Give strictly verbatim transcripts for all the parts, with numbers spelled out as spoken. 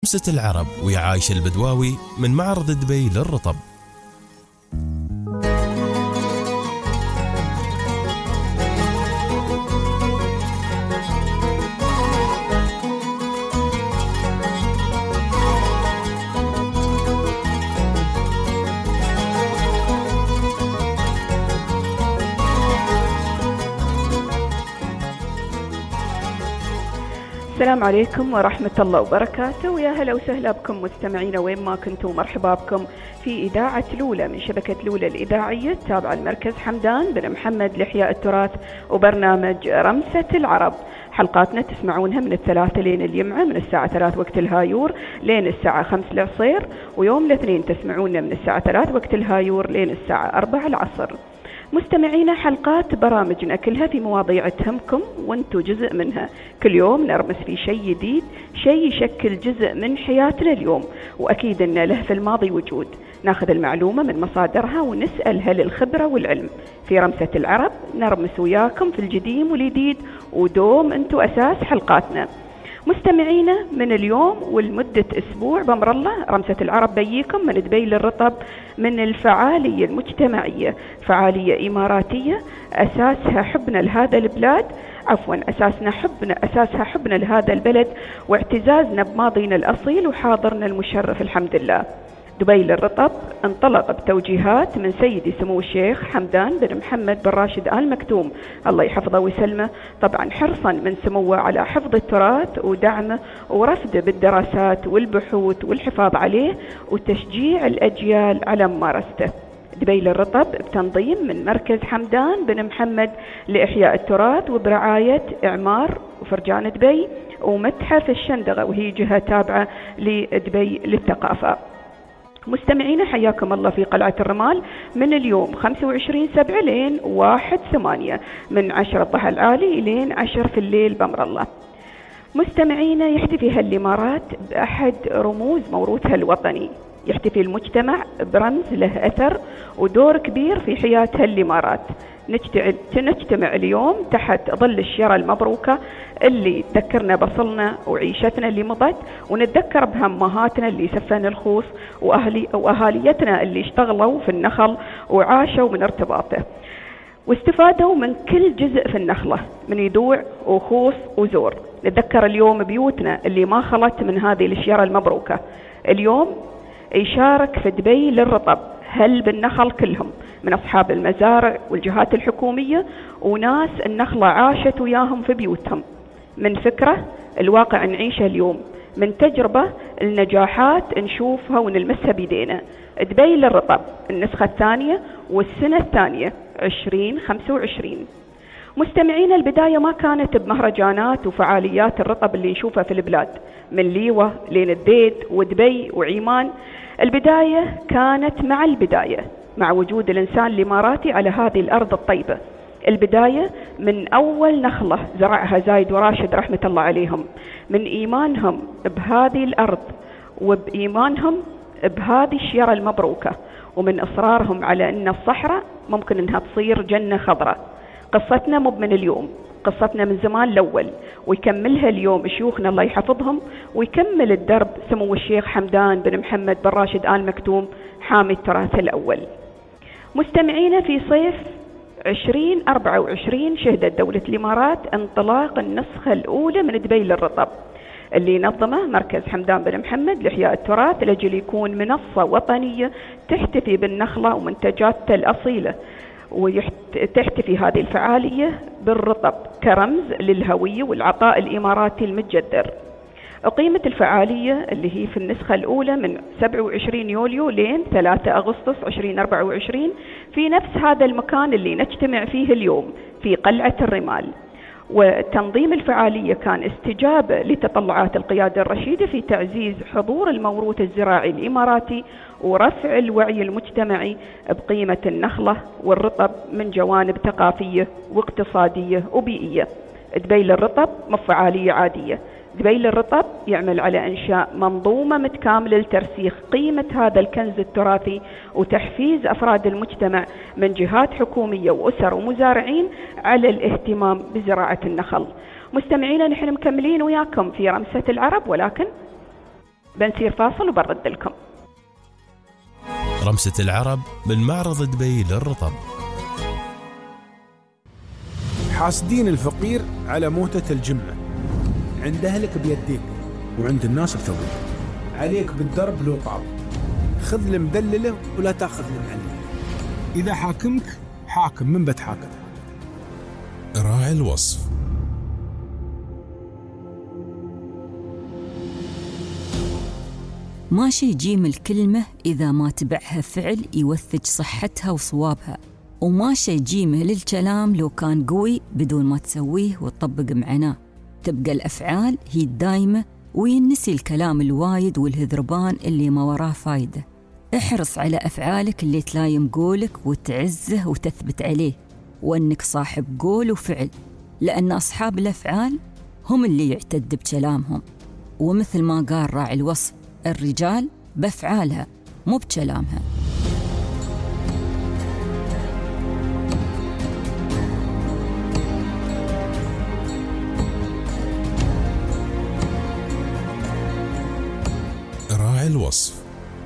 رمسة العرب ويا عايشة البدواوي من معرض دبي للرطب. السلام عليكم ورحمة الله وبركاته، ويا هلا وسهلا بكم مستمعينا وين ما كنتوا، مرحبا بكم في إذاعة لولا من شبكة لولا الإذاعية التابعة لمركز حمدان بن محمد لإحياء التراث وبرنامج رمسة العرب. حلقاتنا تسمعونها من الثلاثة لين الجمعة من الساعة ثلاث وقت الهايور لين الساعة خمس العصير، ويوم الاثنين تسمعونا من الساعة ثلاث وقت الهايور لين الساعة أربع العصر. مستمعينا، حلقات برامجنا كلها في مواضيع تهمكم وانتوا جزء منها، كل يوم نرمس في شيء جديد، شيء يشكل جزء من حياتنا اليوم، وأكيد أن له في الماضي وجود. ناخذ المعلومة من مصادرها ونسأل هل الخبرة والعلم. في رمسة العرب نرمس وياكم في الجديد والجديد، ودوم انتوا أساس حلقاتنا. مستمعينا، من اليوم ولمدة أسبوع بأمر الله رمسة العرب بيكم من دبي للرطب من الفعالية المجتمعية، فعالية إماراتية أساسها حبنا لهذا البلاد، عفوا أساسنا حبنا أساسها حبنا لهذا البلد واعتزازنا بماضينا الأصيل وحاضرنا المشرف الحمد لله. دبي للرطب انطلق بتوجيهات من سيدي سمو الشيخ حمدان بن محمد بن راشد آل مكتوم الله يحفظه ويسلمه، طبعا حرصا من سموه على حفظ التراث ودعمه ورفده بالدراسات والبحوث والحفاظ عليه وتشجيع الأجيال على ممارسته. دبي للرطب بتنظيم من مركز حمدان بن محمد لإحياء التراث وبرعاية إعمار وفرجان دبي ومتحف الشندقة، وهي جهة تابعة لدبي للثقافة. مستمعينا، حياكم الله في قلعة الرمال من اليوم خمسة وعشرين سبعة لين واحد ثمانية من عشرة الضحى العالي لين عشر في الليل بأمر الله. مستمعينا، يحتفي هالإمارات بأحد رموز موروثها الوطني، يحتفي المجتمع برمز له أثر ودور كبير في حياة هالإمارات. نجتمع اليوم تحت ظل الشيرة المبروكة اللي تذكرنا بصلنا وعيشتنا اللي مضت، ونتذكر بهمهاتنا اللي سفن الخوص وأهلي وأهاليتنا اللي اشتغلوا في النخل وعاشوا من ارتباطه واستفادوا من كل جزء في النخلة من يدوع وخوص وزور. نتذكر اليوم بيوتنا اللي ما خلت من هذه الشيرة المبروكة. اليوم يشارك في دبي للرطب هل بالنخل كلهم، من أصحاب المزارع والجهات الحكومية وناس النخلة عاشت وياهم في بيوتهم، من فكرة الواقع نعيشه اليوم، من تجربة النجاحات نشوفها ونلمسها بيدينا. دبي للرطب النسخة الثانية والسنة الثانية عشرين خمسة وعشرين. مستمعين، البداية ما كانت بمهرجانات وفعاليات الرطب اللي نشوفها في البلاد من ليوة لين الديد ودبي وعيمان. البداية كانت مع البداية مع وجود الإنسان الإماراتي على هذه الأرض الطيبة. البداية من أول نخلة زرعها زايد وراشد رحمة الله عليهم، من إيمانهم بهذه الأرض وبإيمانهم بهذه الشيرة المبروكة، ومن إصرارهم على أن الصحراء ممكن أنها تصير جنة خضراء. قصتنا مو من اليوم، قصتنا من زمان الأول، ويكملها اليوم شيوخنا الله يحفظهم، ويكمل الدرب سمو الشيخ حمدان بن محمد بن راشد آل مكتوم حامي التراث الأول. مستمعينا، في صيف عشرين أربعة وعشرين شهدت دولة الإمارات انطلاق النسخة الأولى من دبي للرطب اللي نظمه مركز حمدان بن محمد لإحياء التراث لأجل يكون منصة وطنية تحتفي بالنخلة ومنتجاتها الأصيلة، وتحتفي هذه الفعالية بالرطب كرمز للهوية والعطاء الإماراتي المتجذر. أقيمت الفعالية اللي هي في النسخة الأولى من سبعة وعشرين يوليو لين ثلاثة أغسطس عشرين أربعة وعشرين في نفس هذا المكان اللي نجتمع فيه اليوم في قلعة الرمال. وتنظيم الفعالية كان استجابة لتطلعات القيادة الرشيدة في تعزيز حضور الموروث الزراعي الإماراتي ورفع الوعي المجتمعي بقيمة النخلة والرطب من جوانب ثقافية واقتصادية وبيئية. دبي للرطب مو فعالية عادية، دبي للرطب يعمل على إنشاء منظومة متكاملة لترسيخ قيمة هذا الكنز التراثي وتحفيز أفراد المجتمع من جهات حكومية وأسر ومزارعين على الاهتمام بزراعة النخل. مستمعينا، نحن مكملين وياكم في رمسة العرب، ولكن بنسير فاصل وبرد لكم. رمسة العرب من معرض دبي للرطب. حاسدين الفقير على موتة الجمعة، عند أهلك بيديك وعند الناس بثوبك، عليك بالدرب لو طاب، خذ المدللة ولا تاخذ المعللة، إذا حاكمك حاكم من بتحاكم. راعي الوصف. ماشي يجيم الكلمة إذا ما تبعها فعل يوثج صحتها وصوابها، وماشي يجيمه للكلام لو كان قوي بدون ما تسويه وتطبق معناه. تبقى الأفعال هي الدايمة وينسي الكلام الوايد والهذربان اللي ما وراه فايدة. احرص على أفعالك اللي تلايم قولك وتعزه وتثبت عليه، وأنك صاحب قول وفعل، لأن أصحاب الأفعال هم اللي يعتد بكلامهم. ومثل ما قال راعي الوصف، الرجال بأفعالها مو بكلامها. راعي الوصف.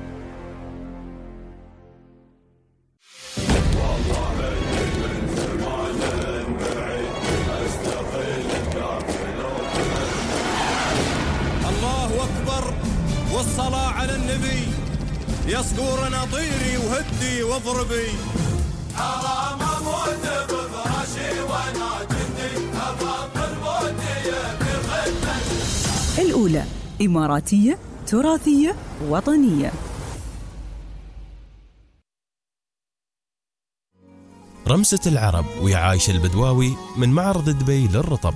الله أكبر والصلاة على النبي، يصقورنا طيري وهدي واضربي. حرام اموت بفراشي وانا جندي، ابطل موتي بخدمتي. الأولى إماراتية تراثية وطنية. رمسة العرب ويا عايشة البدواوي من معرض دبي للرطب.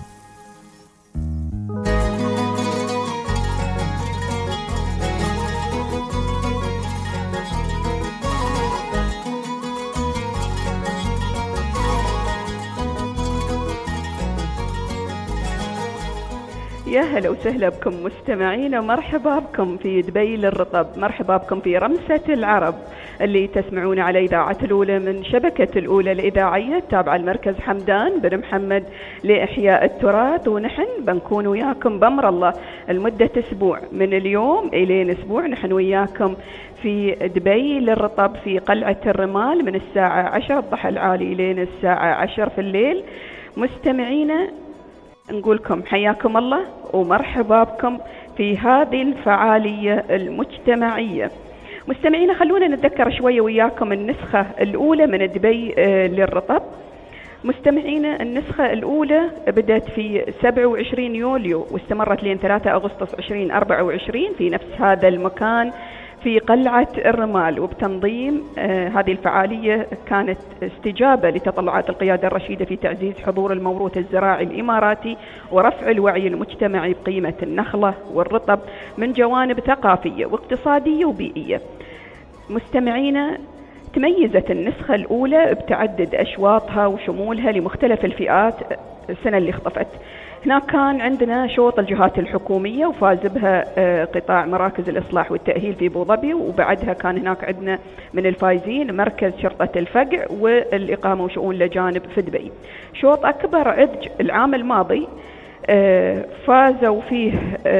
يا هلا وسهلا بكم مستمعينا، مرحبا بكم في دبي للرطب، مرحبا بكم في رمسة العرب اللي تسمعون على إذاعة الأولى من شبكة الأولى الإذاعية التابعة المركز حمدان بن محمد لإحياء التراث. ونحن بنكون وياكم بأمر الله لمدة أسبوع، من اليوم إلى أسبوع نحن وياكم في دبي للرطب في قلعة الرمال من الساعة عشرة الضحى العالي لين الساعة عشرة في الليل. مستمعينا نقولكم حياكم الله ومرحبا بكم في هذه الفعالية المجتمعية. مستمعينا خلونا نتذكر شوية وياكم النسخة الأولى من دبي للرطب. مستمعينا النسخة الأولى بدأت في سبعة وعشرين يوليو واستمرت لين ثلاثة أغسطس عشرين أربعة وعشرين في نفس هذا المكان في قلعة الرمال. وبتنظيم آه هذه الفعالية كانت استجابة لتطلعات القيادة الرشيدة في تعزيز حضور الموروث الزراعي الإماراتي ورفع الوعي المجتمعي بقيمة النخلة والرطب من جوانب ثقافية واقتصادية وبيئية. مستمعينا تميزت النسخة الأولى بتعدد أشواطها وشمولها لمختلف الفئات السنة اللي اختفت. هناك كان عندنا شوط الجهات الحكومية وفاز بها قطاع مراكز الإصلاح والتأهيل في أبو ظبي، وبعدها كان هناك عندنا من الفايزين مركز شرطة الفقع والإقامة وشؤون الأجانب في دبي. شوط أكبر عدج العام الماضي فازوا فيه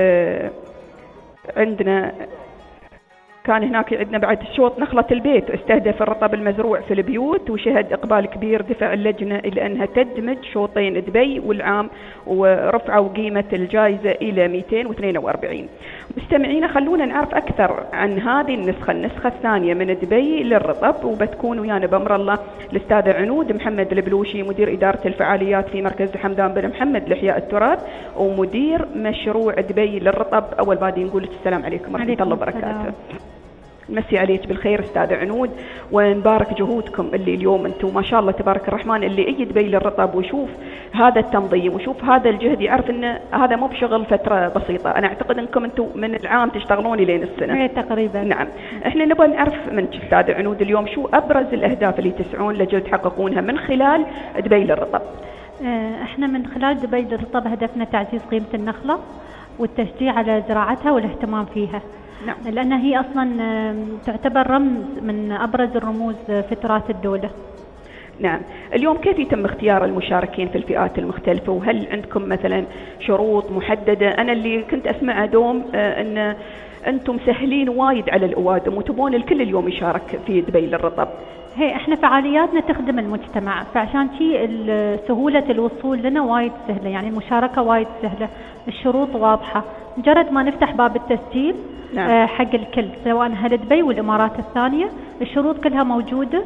عندنا كان هناك عندنا بعد شوط نخلة البيت استهدف الرطب المزروع في البيوت، وشهد إقبال كبير دفع اللجنة إلى أنها تدمج شوطين دبي والعام ورفعوا قيمة الجائزة إلى مئتين واثنين وأربعين. مستمعينا خلونا نعرف أكثر عن هذه النسخة النسخة الثانية من دبي للرطب، وبتكون ويانا بأمر الله الأستاذة عنود محمد البلوشي مدير إدارة الفعاليات في مركز حمدان بن محمد لإحياء التراث ومدير مشروع دبي للرطب. أول بادي نقول السلام عليكم ورحمة الله وبركاته. مسي عليك بالخير استاذة عنود، ونبارك جهودكم اللي اليوم انتم ما شاء الله تبارك الرحمن اللي يجي دبي للرطب ويشوف هذا التنظيم وشوف هذا الجهد يعرف ان هذا مو بشغل فترة بسيطة. انا اعتقد انكم انتم من العام تشتغلون لين السنة تقريبا. نعم، احنا نبغى نعرف من استاذة عنود اليوم شو ابرز الاهداف اللي تسعون لجل تحققونها من خلال دبي للرطب. احنا من خلال دبي للرطب هدفنا تعزيز قيمة النخلة والتشجيع على زراعتها والاهتمام فيها. نعم. لأن هي أصلا تعتبر رمز من أبرز الرموز في تراث الدولة. نعم، اليوم كيف يتم اختيار المشاركين في الفئات المختلفة، وهل عندكم مثلا شروط محددة؟ أنا اللي كنت أسمع دوم أن أنتم سهلين وايد على الأوادم وتبون الكل اليوم يشارك في دبي للرطب. هي احنا فعالياتنا تخدم المجتمع، فعشان شي سهولة الوصول لنا وايد سهلة، يعني المشاركة وايد سهلة، الشروط واضحة، مجرد ما نفتح باب التسجيل نعم. آه حق الكل سواء أهل دبي والإمارات الثانية، الشروط كلها موجودة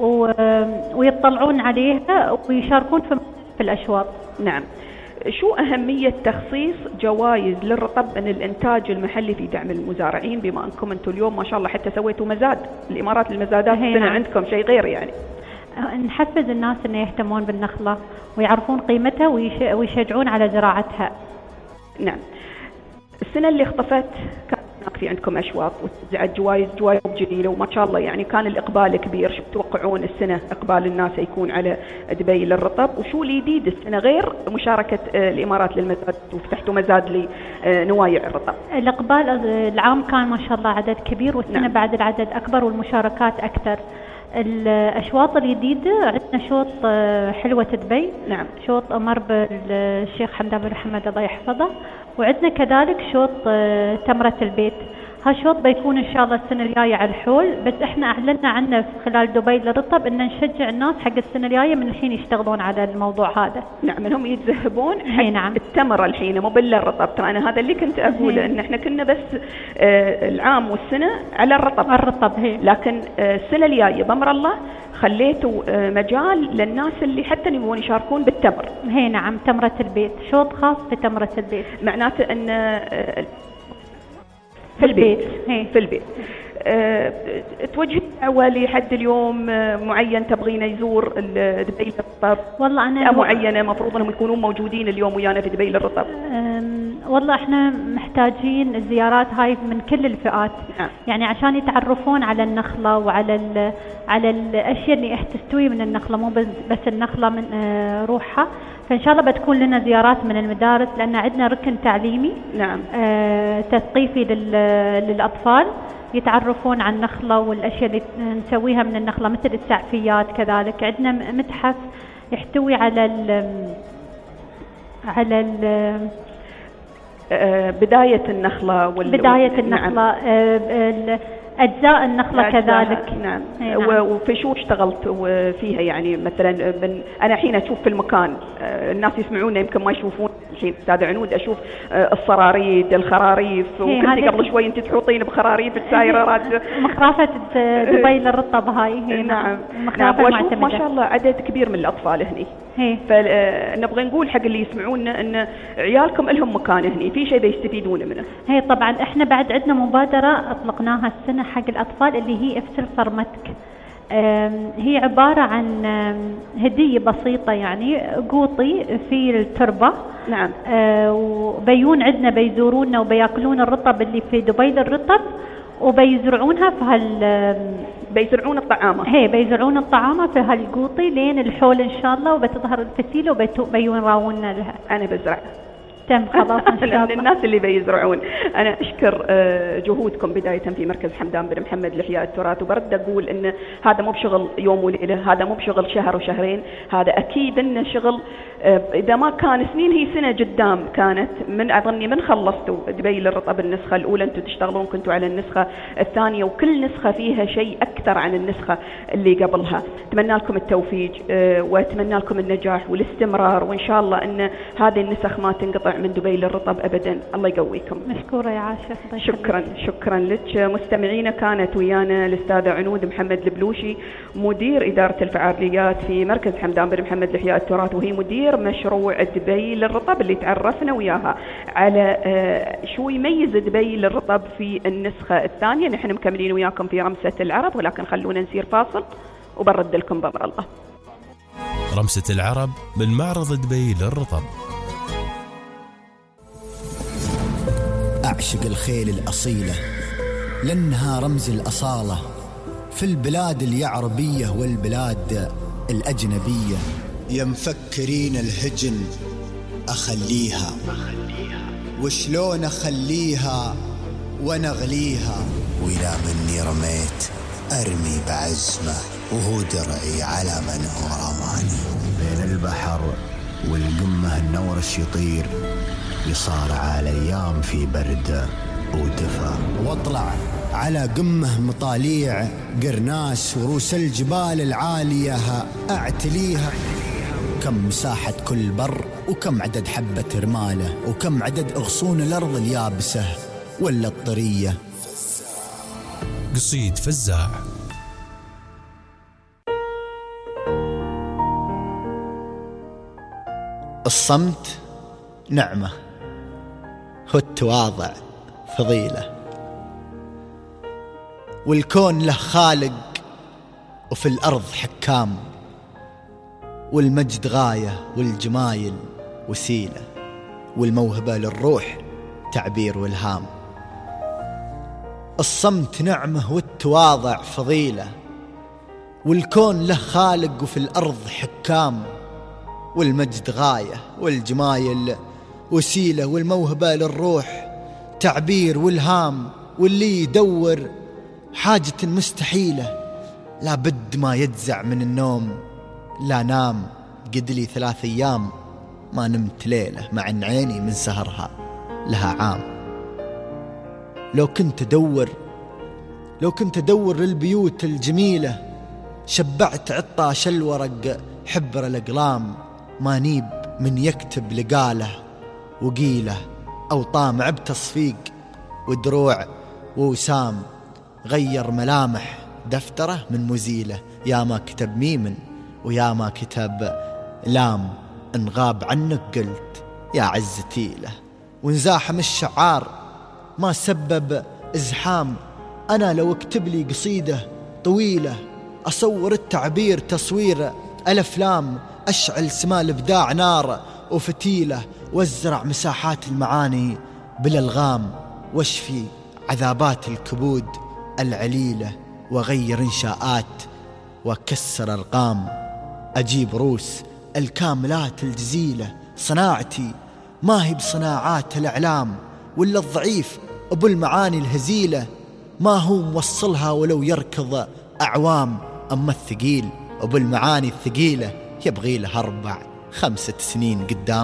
ويطلعون عليها ويشاركون في الأشواط. نعم. شو أهمية تخصيص جوائز للرطب من الإنتاج المحلي في دعم المزارعين، بما أنكم أنتم اليوم ما شاء الله حتى سويتوا مزاد الإمارات المزادات السنة عندكم شيء غير يعني؟ نحفز الناس أن يهتمون بالنخلة ويعرفون قيمتها ويشجعون على زراعتها. نعم. السنة اللي اختفت كان في عندكم أشواط وتوزعت جوائز جوائز جميلة وما شاء الله يعني كان الإقبال كبير. شو تتوقعون السنة إقبال الناس يكون على دبي للرطب؟ وشو الجديد السنة غير مشاركة الإمارات للمزاد وفتحتوا مزاد لنوايع الرطب؟ الإقبال العام كان ما شاء الله عدد كبير، والسنة نعم. بعد العدد أكبر والمشاركات أكثر. الأشواط الجديدة عندنا شوط حلوة دبي نعم. شوط أمر بالشيخ حمدان بن محمد الله يحفظه، وعندنا كذلك شوط تمرة البيت. هالشوط بيكون إن شاء الله السنة الجاية على الحول، بس إحنا أعلنا عنه في خلال دبي للرطب إن نشجع الناس حق السنة الجاية من الحين يشتغلون على الموضوع هذا. نعم، منهم يتذهبون حق نعم. التمرة الحين مو بالرطب. ترى أنا هذا اللي كنت أقوله إن إحنا كنا بس آه العام والسنة على الرطب الرطب هي. لكن آه السنة الجاية بأمر الله خليتوا آه مجال للناس اللي حتى يبغون يشاركون بالتمر. هي نعم، تمرة البيت، شوط خاص بتمرة البيت. معناته إن آه في البيت هي. في البيت أه توجه دعوة لحد اليوم معين تبغينا يزور دبي للرطب؟ والله أنا معينة مفروض أنهم يكونون موجودين اليوم ويانا في دبي للرطب. والله احنا محتاجين الزيارات هاي من كل الفئات نعم. يعني عشان يتعرفون على النخلة وعلى ال على الأشياء اللي تستوي من النخلة، مو بس النخلة من اه روحها. فإن شاء الله بتكون لنا زيارات من المدارس، لأن عندنا ركن تعليمي نعم. اه تثقيفي للأطفال يتعرفون عن النخلة والأشياء اللي نسويها من النخلة مثل السعفيات. كذلك عندنا متحف يحتوي على ال على ال بداية النخلة وال... بداية النخلة نعم. أجزاء النخلة كذلك نعم. نعم. وفي شو اشتغلت فيها يعني مثلا من أنا حين أشوف في المكان الناس يسمعونا يمكن ما يشوفون الحين أستاذ عنود، أشوف الصراريد الخراريف، وكنت قبل شوي أنت تحوطين بخراريف السايرات مخرافة دبي للرطب هاي هي نعم. نعم. وأشوف ما شاء الله عدد كبير من الأطفال هني، فنبغى نقول حق اللي يسمعونا ان عيالكم لهم مكان هني في شيء بيستفيدون منه. هي طبعا احنا بعد عندنا مبادرة اطلقناها السنة حق الاطفال اللي هي افسر صرمتك. هي عبارة عن هدية بسيطة يعني قوطي في التربة نعم. وبيون عندنا بيزورونا وبياكلون الرطب اللي في دبي للرطب وبيزرعونها في هال بيزرعون الطعامة هي بيزرعون الطعامة في هالقوطي لين الحول إن شاء الله، وبتظهر الفسيلة وبيراونا لها. أنا بزرع تم خلاص إن شاء الله. الناس اللي بيزرعون. أنا أشكر جهودكم بداية في مركز حمدان بن محمد لإحياء التراث، وبرد أقول إن هذا مو بشغل يوم وليلة، هذا مو بشغل شهر وشهرين، هذا أكيد إنه شغل إذا ما كان سنين هي سنة قدام كانت. من أظني من خلصتوا دبي للرطب النسخة الأولى أنتم تشتغلون كنتوا على النسخة الثانية، وكل نسخة فيها شيء أكثر عن النسخة اللي قبلها. أتمنى لكم التوفيق وأتمنى لكم النجاح والاستمرار، وإن شاء الله أن هذه النسخ ما تنقطع من دبي للرطب أبدا. الله يقويكم. مشكورة يا عاشر. شكرا شكرا لك. مستمعينا كانت ويانا الأستاذة عنود محمد البلوشي مدير إدارة الفعاليات في مركز حمدان بن محمد لإحياء التراث، وهي مدير مشروع دبي للرطب اللي تعرفنا وياها على شو يميز دبي للرطب في النسخة الثانية. نحن مكملين وياكم في رمسة العرب، ولكن خلونا نسير فاصل وبرد لكم بأمر الله. رمسة العرب من معرض دبي للرطب. أعشق الخيل الأصيلة لأنها رمز الأصالة في البلاد اليعربية والبلاد الأجنبية. يا مفكرين الهجن أخليها، وشلون أخليها ونغليها، وإذا مني رميت أرمي بعزمة وهو درعي على من هو رماني. بين البحر والقمة النورش يطير، يصارع الأيام في برد ودفا. واطلع على قمه مطاليع قرناس وروس الجبال العالية أعتليها. كم مساحة كل بر وكم عدد حبة رماله وكم عدد أغصون الأرض اليابسة ولا الطرية. قصيد فزاع. الصمت نعمة، هو التواضع فضيلة، والكون له خالق وفي الأرض حكام، والمجد غاية والجمايل وسيلة، والموهبة للروح تعبير والهام. الصمت نعمة والتواضع فضيلة، والكون له خالق وفي الأرض حكام، والمجد غاية والجمايل وسيلة، والموهبة للروح تعبير والهام. واللي يدور حاجة مستحيلة لابد ما يجزع من النوم. لا نام قد لي ثلاث أيام ما نمت ليلة، مع أن عيني من سهرها لها عام. لو كنت أدور لو كنت أدور للبيوت الجميلة، شبعت عطاش الورق حبر الأقلام. ما نيب من يكتب لقاله وقيله، أو طامع بتصفيق ودروع ووسام. غير ملامح دفتره من مزيله، يا ما كتب ميمن ويا ما كتب لام. إن غاب عنك قلت يا عزتي له، وانزاحم الشعار ما سبب ازحام. أنا لو اكتب لي قصيدة طويلة، أصور التعبير تصوير الأفلام. أشعل سما الإبداع نار وفتيلة، وازرع مساحات المعاني بالألغام. واشفي عذابات الكبود العليلة، وغير إنشاءات وكسر أرقام. أجيب روس الكاملات الجزيلة، صناعتي ما هي بصناعات الإعلام. ولا الضعيف أبو المعاني الهزيلة، ما هو موصلها ولو يركض أعوام. أما الثقيل أبو المعاني الثقيلة، يبغي له أربع خمسة سنين قدام.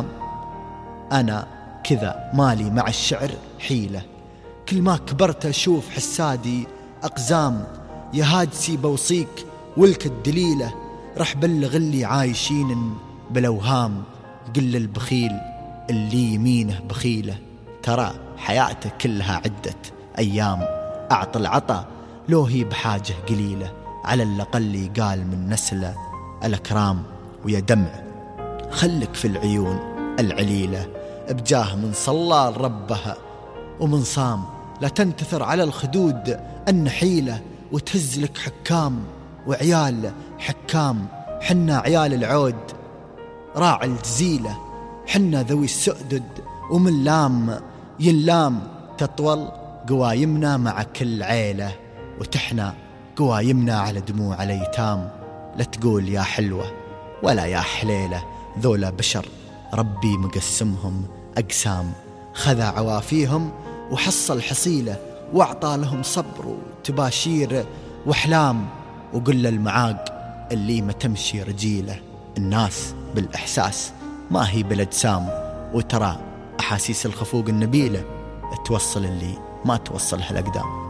أنا كذا مالي مع الشعر حيلة، كل ما كبرت أشوف حسادي أقزام. يا هاجسي بوصيك ولك الدليلة، رح بلغ اللي عايشين بالأوهام. قل البخيل اللي يمينه بخيلة، ترى حياته كلها عدة أيام. أعطى العطا لو هي بحاجة قليلة، على الأقل قال من نسل الأكرام. ويا دمع خلك في العيون العليلة، بجاه من صلى لربها ومن صام. لا تنتثر على الخدود النحيلة، وتهز لك حكام وعيال حكام. حنا عيال العود راع الجزيلة، حنا ذوي السؤدد ومن لام ينلام. تطول قوايمنا مع كل عيلة، وتحنى قوايمنا على دموع الأيتام. لا تقول يا حلوة ولا يا حليلة، ذولا بشر ربي مقسمهم أقسام. خذا عوافيهم وحصل حصيلة، واعطى لهم صبر وتباشير وأحلام. وقل المعاق اللي ما تمشي رجيلة، الناس بالإحساس ما هي بالأجسام. وترى أحاسيس الخفوق النبيلة توصل اللي ما توصلها الأقدام.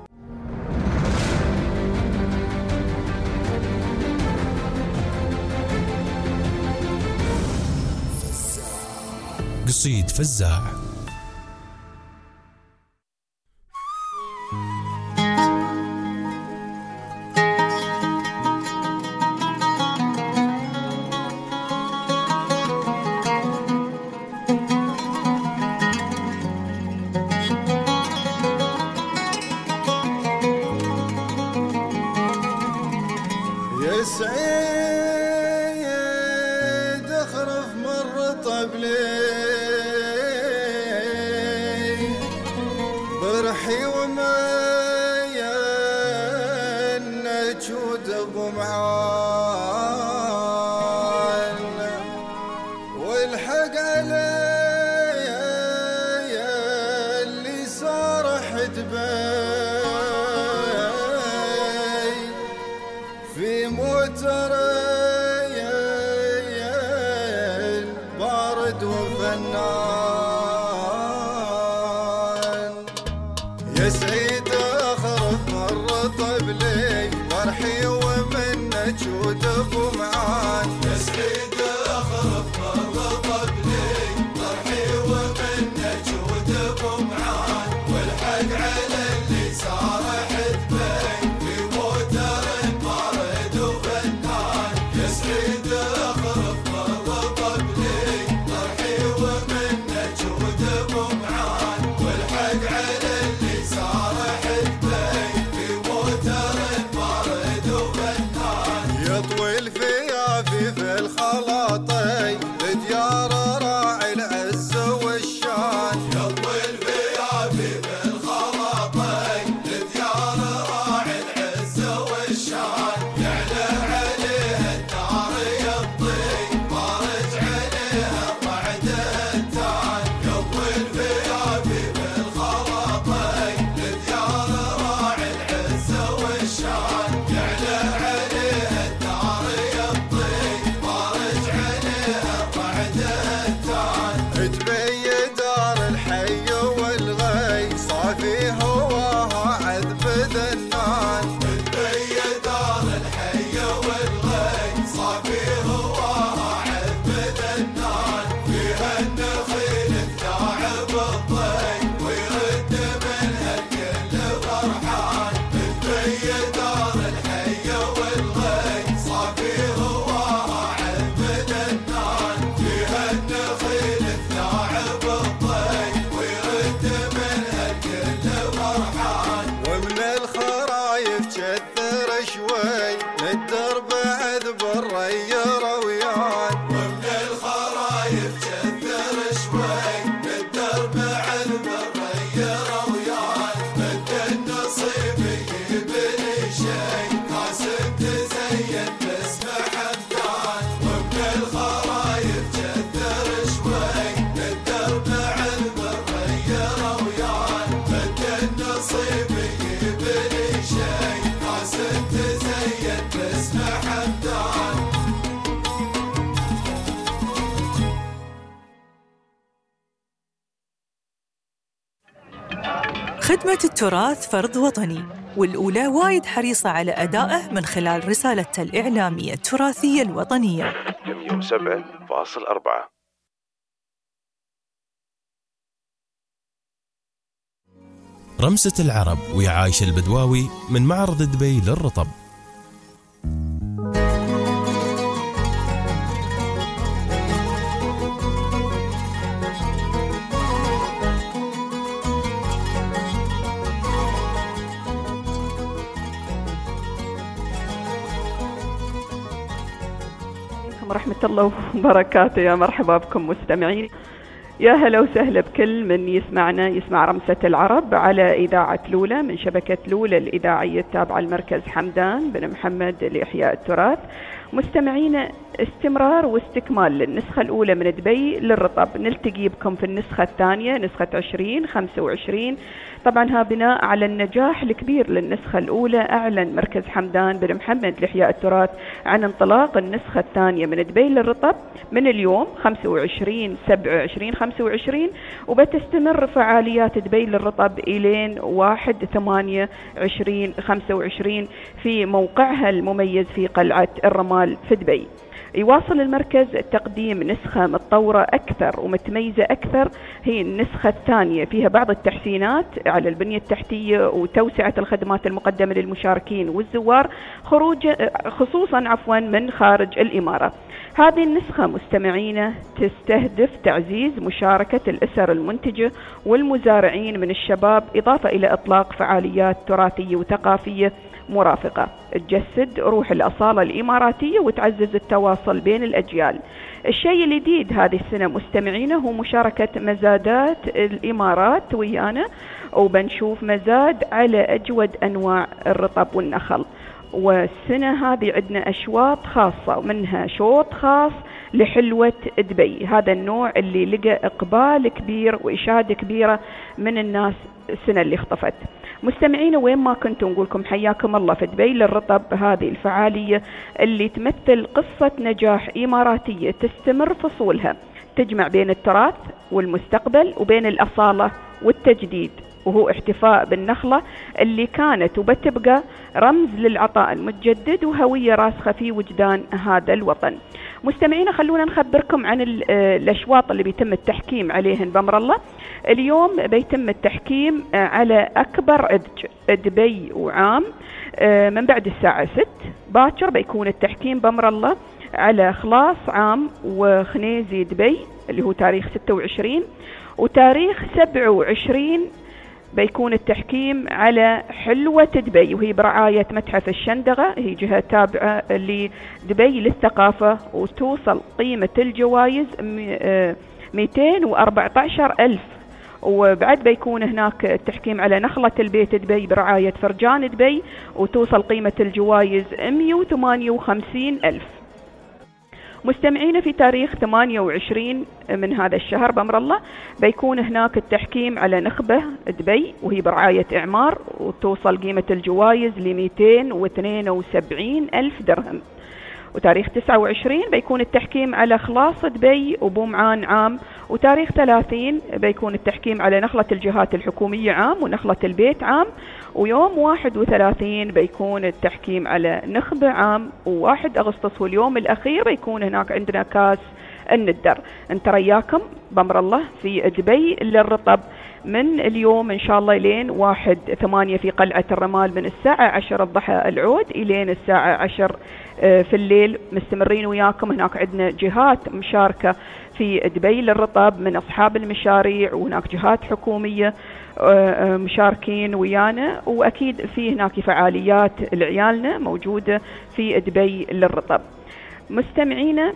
قصيد فزاع. يا سعيد اخرف مر طبلي برحي وما ينجود ابو معان والحق علي اللي صار حدبي في موتر البارد وفنان. فرحي ومنك ودب معان يسعد اخرف الرطب لي فرحي ومنك ودب معان والحق على اللي صار حدبي في موتر بارد وفنان يسعد اخرف الرطب لي فرحي ومنك ودب معان والحق على اللي صار حدبي في موتر بارد وفنان يطوي الفيافي في الخلاطي لديار راعي العز والشان يطوي الفيافي في الخلاطي لديار راعي العز والشان يعلى عليها الدار يطي بارج عليها الرعد التان يطوي الفيافي في الخلاطي لديار راعي العز والشان يعلى عليها الدار يطي بارج عليها الرعد التان تبي دار الحي والغي صافي هواها عذب ذنان تبي دار الحي والغي صافي هواها عذب ذنان فيها النخيل الثاعب الضي ويرد منها الكل فرحان تبي دار الحي والغي صافي هواها عذب ذنان فيها النخيل الثاعب الضي ويرد منها الكل فرحان ومن الخرايف كثر شوي الدرب عذب الري رويان ومن الخرايف كثر شوي الدرب عذب الري رويان مد النصيب يجيب لي شي ناس تزين باسم حمدان ومن الخرايف كثر شوي الدرب عذب الري رويان مد النصيب يجيب لي شي ناس تزين باسم حمدان خدمة التراث فرض وطني، والأولى وايد حريصة على أدائه من خلال رسالتها الإعلامية التراثية الوطنية. مية وسبعة فاصل أربعة. رمسة العرب ويا عايشة البدواوي من معرض دبي للرطب. ورحمة الله وبركاته. يا مرحبا بكم مستمعين، يا هلا وسهلا بكل من يسمعنا يسمع رمسة العرب على إذاعة لولا من شبكة لولا الإذاعية التابعة لمركز حمدان بن محمد لإحياء التراث. مستمعين، استمرار واستكمال للنسخة الأولى من دبي للرطب، نلتقي بكم في النسخة الثانية نسخة عشرين خمسة وعشرين. طبعا ها بناء على النجاح الكبير للنسخة الأولى، أعلن مركز حمدان بن محمد لإحياء التراث عن انطلاق النسخة الثانية من دبي للرطب من اليوم خمسة وعشرين سبعة وعشرين خمسة وعشرين، وبتستمر فعاليات دبي للرطب إلين واحد ثمانية عشرين خمسة وعشرين في موقعها المميز في قلعة الرمال في دبي. يواصل المركز تقديم نسخة متطورة أكثر ومتميزة أكثر، هي النسخة الثانية، فيها بعض التحسينات على البنية التحتية وتوسعة الخدمات المقدمة للمشاركين والزوار خروج خصوصا عفوا من خارج الإمارة. هذه النسخة مستمعينا تستهدف تعزيز مشاركة الأسر المنتجة والمزارعين من الشباب، إضافة إلى إطلاق فعاليات تراثية وثقافية مرافقة تجسد روح الأصالة الإماراتية وتعزز التواصل بين الأجيال. الشيء الجديد هذه السنة مستمعينا هو مشاركة مزادات الإمارات ويانا، وبنشوف مزاد على أجود أنواع الرطب والنخل. والسنة هذه عندنا أشواط خاصة، ومنها شوط خاص لحلوة دبي، هذا النوع اللي لقى إقبال كبير وإشادة كبيرة من الناس السنة اللي اختفت. مستمعينا وين ما كنتم نقولكم حياكم الله في دبي للرطب، هذه الفعالية اللي تمثل قصة نجاح إماراتية تستمر فصولها، تجمع بين التراث والمستقبل وبين الأصالة والتجديد وهو احتفاء بالنخلة اللي كانت وبتبقى رمز للعطاء المتجدد وهوية راسخة في وجدان هذا الوطن. مستمعينا خلونا نخبركم عن الأشواط اللي بيتم التحكيم عليهن بأمر الله. اليوم بيتم التحكيم على أكبر أدج دبي وعام من بعد الساعة ست. باكر بيكون التحكيم بأمر الله على خلاص عام وخنيزي دبي اللي هو تاريخ ستة وعشرين، وتاريخ سبعة وعشرين بيكون التحكيم على حلوة دبي وهي برعاية متحف الشندقة، هي جهة تابعة لدبي للثقافة، وتوصل قيمة الجوائز مئتين وأربعة عشر ألف. وبعد بيكون هناك التحكيم على نخلة البيت دبي برعاية فرجان دبي وتوصل قيمة الجوائز مئة وثمانية وخمسين ألف. مستمعين في تاريخ ثمانية وعشرين من هذا الشهر بأمر الله بيكون هناك التحكيم على نخبة دبي وهي برعاية إعمار وتوصل قيمة الجوائز ل مئتين واثنين وسبعين ألف درهم. وتاريخ تسعة وعشرين بيكون التحكيم على خلاص دبي وبومعان عام، وتاريخ ثلاثين بيكون التحكيم على نخلة الجهات الحكومية عام ونخلة البيت عام، ويوم واحد وثلاثين بيكون التحكيم على نخبة عام، وواحد أغسطس هو اليوم الأخير بيكون هناك عندنا كاس الندر. انت رياكم بأمر الله في دبي للرطب من اليوم إن شاء الله إلين واحد ثمانية في قلعة الرمال من الساعة عشر الضحى العود إلين الساعة عشر في الليل. مستمرين وياكم. هناك عندنا جهات مشاركة في دبي للرطب من أصحاب المشاريع، وهناك جهات حكومية مشاركين ويانا، وأكيد في هناك فعاليات لعيالنا موجودة في دبي للرطب. مستمعينا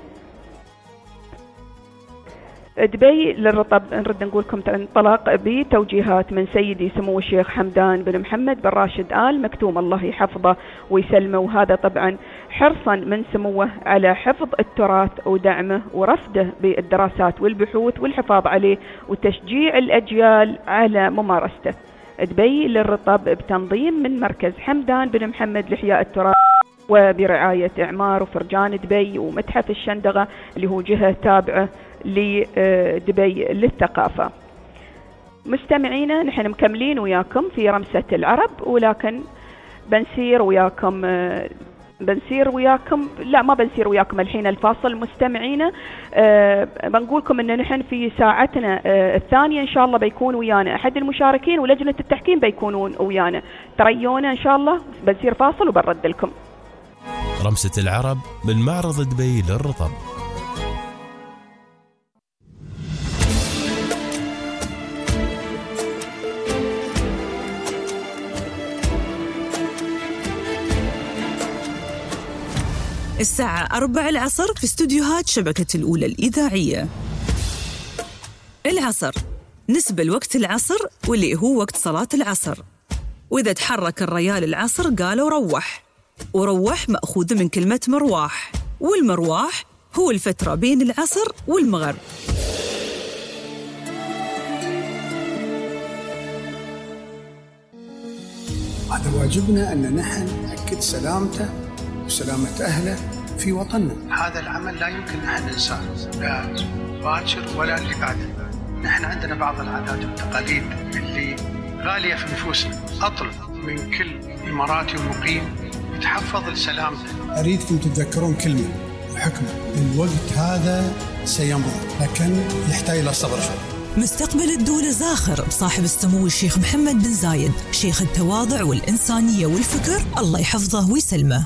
دبي للرطب نرد نقولكم انطلق بتوجيهات من سيدي سمو الشيخ حمدان بن محمد بن راشد آل مكتوم الله يحفظه ويسلمه، وهذا طبعا حرصا من سموه على حفظ التراث ودعمه ورفده بالدراسات والبحوث والحفاظ عليه وتشجيع الأجيال على ممارسته. دبي للرطب بتنظيم من مركز حمدان بن محمد لإحياء التراث وبرعاية إعمار وفرجان دبي ومتحف الشندقة اللي هو جهة تابعة لدبي للثقافة. مستمعينا نحن مكملين وياكم في رمسة العرب، ولكن بنسير وياكم بنسير وياكم لا ما بنسير وياكم الحين الفاصل. مستمعينا أه بنقولكم ان نحن في ساعتنا أه الثانية ان شاء الله بيكون ويانا احد المشاركين ولجنة التحكيم بيكونون ويانا، تريونا ان شاء الله. بنسير فاصل وبنرد لكم. رمسة العرب من معرض دبي للرطب. الساعة أربع العصر في استوديوهات شبكة الأولى الإذاعية. العصر نسبة لوقت العصر واللي هو وقت صلاة العصر، وإذا تحرك الريال العصر قالوا روح، وروح مأخوذ من كلمة مرواح، والمرواح هو الفترة بين العصر والمغرب. هذا واجبنا أن نحن نأكد سلامته وسلامة أهله في وطننا. هذا العمل لا يمكن نحن ننساه، لا باكر ولا اللي بعده. نحن عندنا بعض العادات والتقاليد اللي غالية في نفوسنا. أطلب من كل إماراتي ومقيم يتحفظ لسلامته. أريدكم تتذكرون كلمة وحكمة، الوقت هذا سيمضي لكن يحتاج إلى صبر شوي. مستقبل الدولة زاخر بصاحب السمو الشيخ محمد بن زايد، شيخ التواضع والإنسانية والفكر، الله يحفظه ويسلمه.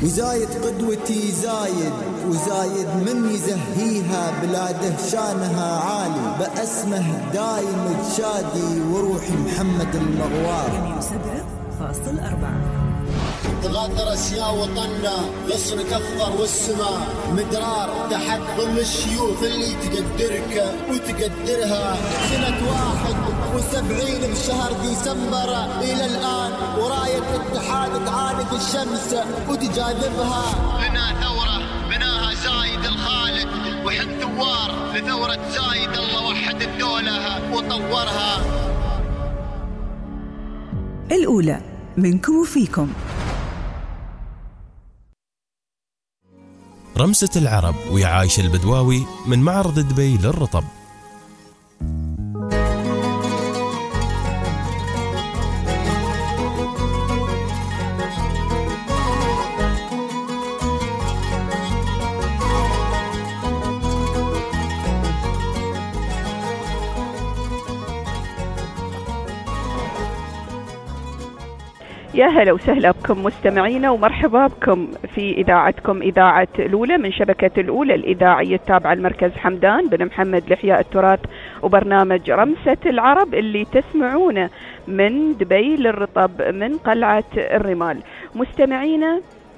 وزايد قدوتي زايد وزايد من يزهيها بلاده شانها عالي بأسمه دايم تشادي وروحي محمد المغوار سبعة فاصل أربعة. تغادرس يا وطننا غصنك أخضر والسماء مدرار تحت ظل الشيوخ اللي تقدرك وتقدرها. سنة واحد وسبعين بشهر ديسمبر إلى الآن وراية اتحاد تعاند الشمس وتجاذبها. لنا ثورة بناها زايد الخالد وحن ثوار لثورة زايد الله وحد الدولة وطورها. الأولى منكم وفيكم. رمسة العرب ويا عايش البدواوي من معرض دبي للرطب. يا هلا وسهلا بكم مستمعينا ومرحبا بكم في إذاعتكم إذاعة الأولى من شبكة الأولى الإذاعية التابعة لمركز حمدان بن محمد لإحياء التراث وبرنامج رمسة العرب اللي تسمعونه من دبي للرطب من قلعة الرمال. مستمعينا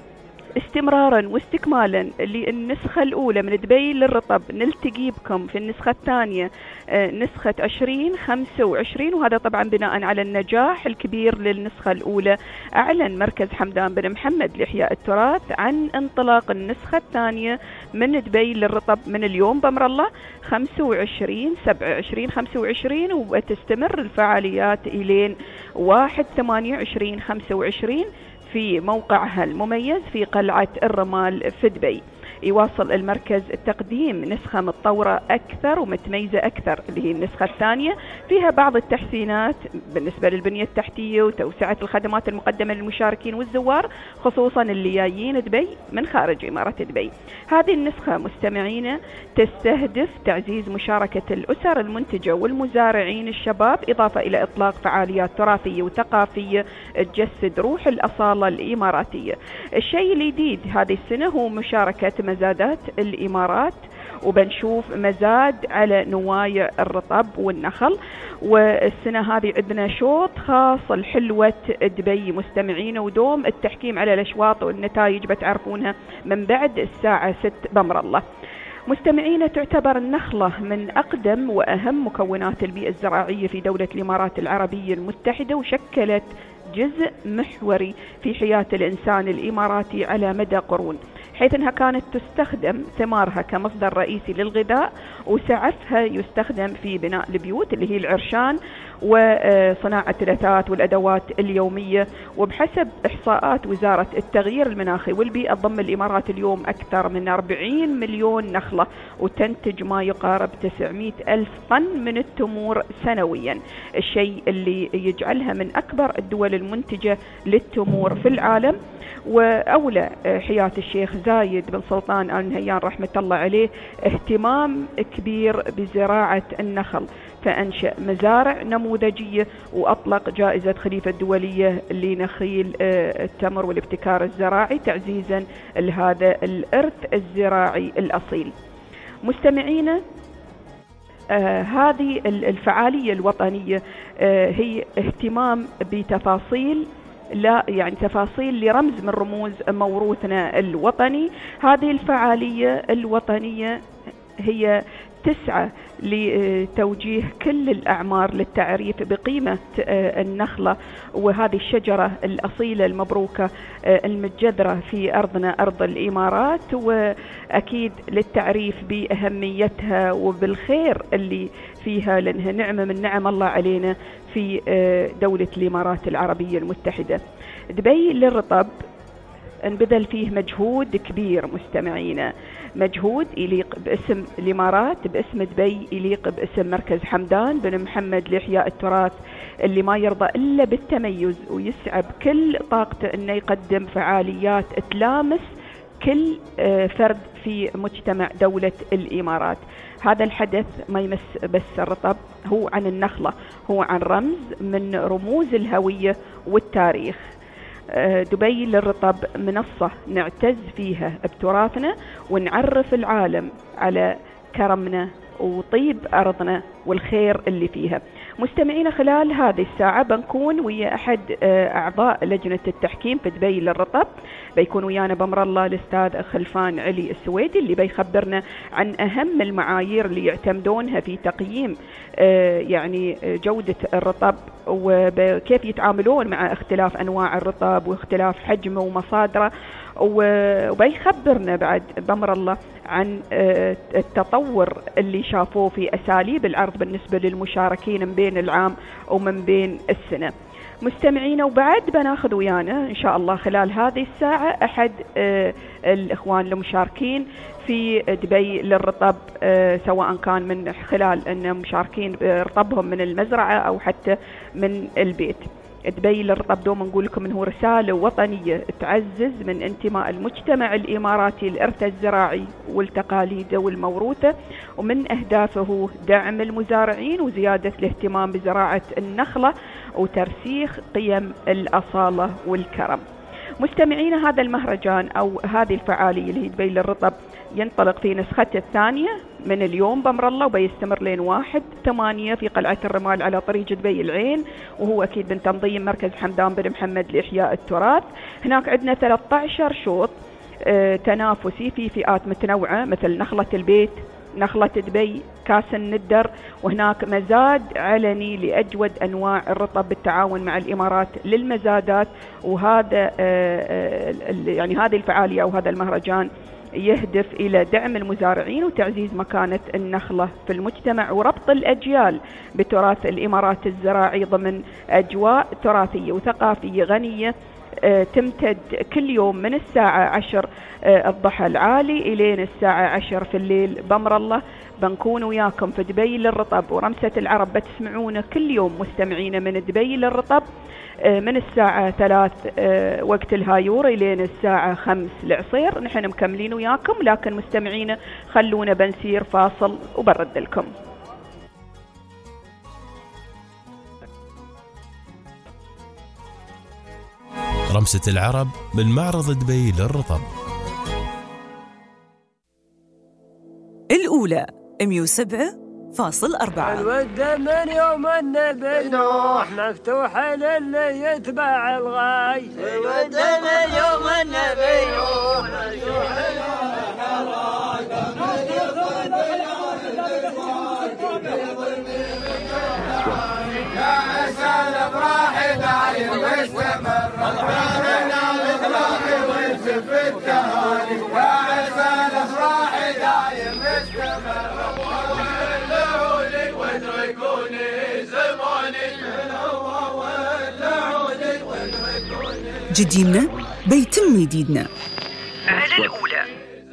استمرارا واستكمالا للنسخة الأولى من دبي للرطب نلتقي بكم في النسخة الثانية نسخة عشرين خمسة وعشرين، وهذا طبعا بناء على النجاح الكبير للنسخة الأولى. أعلن مركز حمدان بن محمد لإحياء التراث عن انطلاق النسخة الثانية من دبي للرطب من اليوم بأمر الله خمسة وعشرين سبعة وعشرين خمسة وعشرين، وتستمر الفعاليات إلين واحد ثمانية وعشرين خمسة وعشرين في موقعها المميز في قلعة الرمال في دبي. يواصل المركز تقديم نسخة متطورة أكثر ومتميزة أكثر اللي هي النسخة الثانية، فيها بعض التحسينات بالنسبة للبنية التحتية وتوسعة الخدمات المقدمة للمشاركين والزوار خصوصا اللي جايين دبي من خارج إمارة دبي. هذه النسخة مستمعينا تستهدف تعزيز مشاركة الأسر المنتجة والمزارعين الشباب، إضافة إلى إطلاق فعاليات تراثية وثقافية تجسد روح الأصالة الإماراتية. الشيء الجديد هذه السنة هو مشاركة مزادات الإمارات، وبنشوف مزاد على نوايا الرطب والنخل. والسنة هذه عندنا شوط خاص لحلوة دبي مستمعين، ودوم التحكيم على الأشواط والنتائج بتعرفونها من بعد الساعة ستة بأمر الله. مستمعين تعتبر النخلة من أقدم وأهم مكونات البيئة الزراعية في دولة الإمارات العربية المتحدة، وشكلت جزء محوري في حياة الإنسان الإماراتي على مدى قرون، حيث أنها كانت تستخدم ثمارها كمصدر رئيسي للغذاء، وسعفها يستخدم في بناء البيوت اللي هي العرشان وصناعة الأثاث والأدوات اليومية. وبحسب إحصاءات وزارة التغيير المناخي والبيئة ضم الإمارات اليوم أكثر من أربعين مليون نخلة، وتنتج ما يقارب تسعمائة ألف طن من التمور سنويا، الشيء اللي يجعلها من أكبر الدول المنتجة للتمور في العالم. وأولى حياة الشيخ زايد بن سلطان آل نهيان رحمة الله عليه اهتمام كبير بزراعة النخل، فأنشأ مزارع نموذجية وأطلق جائزة خليفة الدولية لنخيل التمر والابتكار الزراعي تعزيزا لهذا الإرث الزراعي الأصيل. مستمعينا آه هذه الفعالية الوطنية آه هي اهتمام بتفاصيل لا يعني تفاصيل لرمز من رموز موروثنا الوطني. هذه الفعالية الوطنية هي تسعى لتوجيه كل الأعمار للتعريف بقيمة النخلة وهذه الشجرة الأصيلة المبروكة المتجذرة في أرضنا أرض الإمارات، وأكيد للتعريف بأهميتها وبالخير اللي فيها، لأنها نعمة من نعم الله علينا في دولة الإمارات العربية المتحدة. دبي للرطب انبذل فيه مجهود كبير مستمعينا، مجهود يليق باسم الإمارات، باسم دبي، يليق باسم مركز حمدان بن محمد لإحياء التراث اللي ما يرضى إلا بالتميز ويسعى بكل طاقته أنه يقدم فعاليات تلامس كل فرد في مجتمع دولة الإمارات. هذا الحدث ما يمس بس الرطب، هو عن النخلة، هو عن رمز من رموز الهوية والتاريخ. دبي للرطب منصة نعتز فيها بتراثنا ونعرف العالم على كرمنا وطيب أرضنا والخير اللي فيها. مستمعينا، خلال هذه الساعة بنكون ويا أحد أعضاء لجنة التحكيم في دبي للرطب، بيكون ويانا بأمر الله الأستاذ خلفان علي السويدي اللي بيخبرنا عن أهم المعايير اللي يعتمدونها في تقييم يعني جودة الرطب وكيف يتعاملون مع اختلاف أنواع الرطب واختلاف حجمه ومصادره، وبيخبرنا بعد بأمر الله عن التطور اللي شافوه في أساليب العرض بالنسبة للمشاركين من بين العام ومن بين السنة. مستمعينا، وبعد بناخذ ويانا إن شاء الله خلال هذه الساعة أحد الإخوان المشاركين في دبي للرطب، سواء كان من خلال أن مشاركين رطبهم من المزرعة أو حتى من البيت. دبي للرطب دوما نقول لكم انه رسالة وطنية تعزز من انتماء المجتمع الاماراتي للارث الزراعي والتقاليد والموروثة، ومن اهدافه دعم المزارعين وزيادة الاهتمام بزراعة النخلة وترسيخ قيم الاصالة والكرم. مستمعينا، هذا المهرجان او هذه الفعالية اللي هي دبي للرطب ينطلق في نسخته الثانية من اليوم بأمر الله، وبيستمر لين واحد ثمانية في قلعة الرمال على طريق دبي العين، وهو أكيد من تنظيم مركز حمدان بن محمد لإحياء التراث. هناك عندنا ثلاثة عشر شوط اه تنافسي في فئات متنوعة مثل نخلة البيت، نخلة دبي، كاس الندر، وهناك مزاد علني لأجود أنواع الرطب بالتعاون مع الإمارات للمزادات. وهذا اه يعني هذه الفعالية أو هذا المهرجان يهدف إلى دعم المزارعين وتعزيز مكانة النخلة في المجتمع وربط الأجيال بتراث الإمارات الزراعي ضمن أجواء تراثية وثقافية غنية تمتد كل يوم من الساعة عشر الضحى العالي إلى الساعة عشر في الليل بأمر الله. بنكون وياكم في دبي للرطب ورمسة العرب، بتسمعونا كل يوم مستمعين من دبي للرطب من الساعة ثلاث وقت الهايور إلى الساعة خمس العصير. نحن مكملين وياكم، لكن مستمعين خلونا بنسير فاصل وبرد لكم. رمسة العرب من معرض دبي للرطب. الأولى مية وسبعة فاصل أربعة. الود من يوم النبي نوح مفتوح للي يتبع الغاي. الود من يوم النبي نوح مفتوح يا عسى الافراح داير واستمر فرحنا بالافراح وانسف التهاني. يا عسى الافراح داير واستمر ولعوني واتركوني زماني. ولعوني واتركوني. جديدنا بيتم جديدنا على الأولى.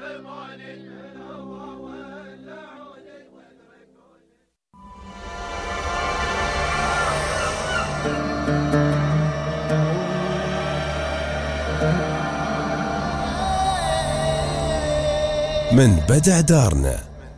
من بدع دارنا.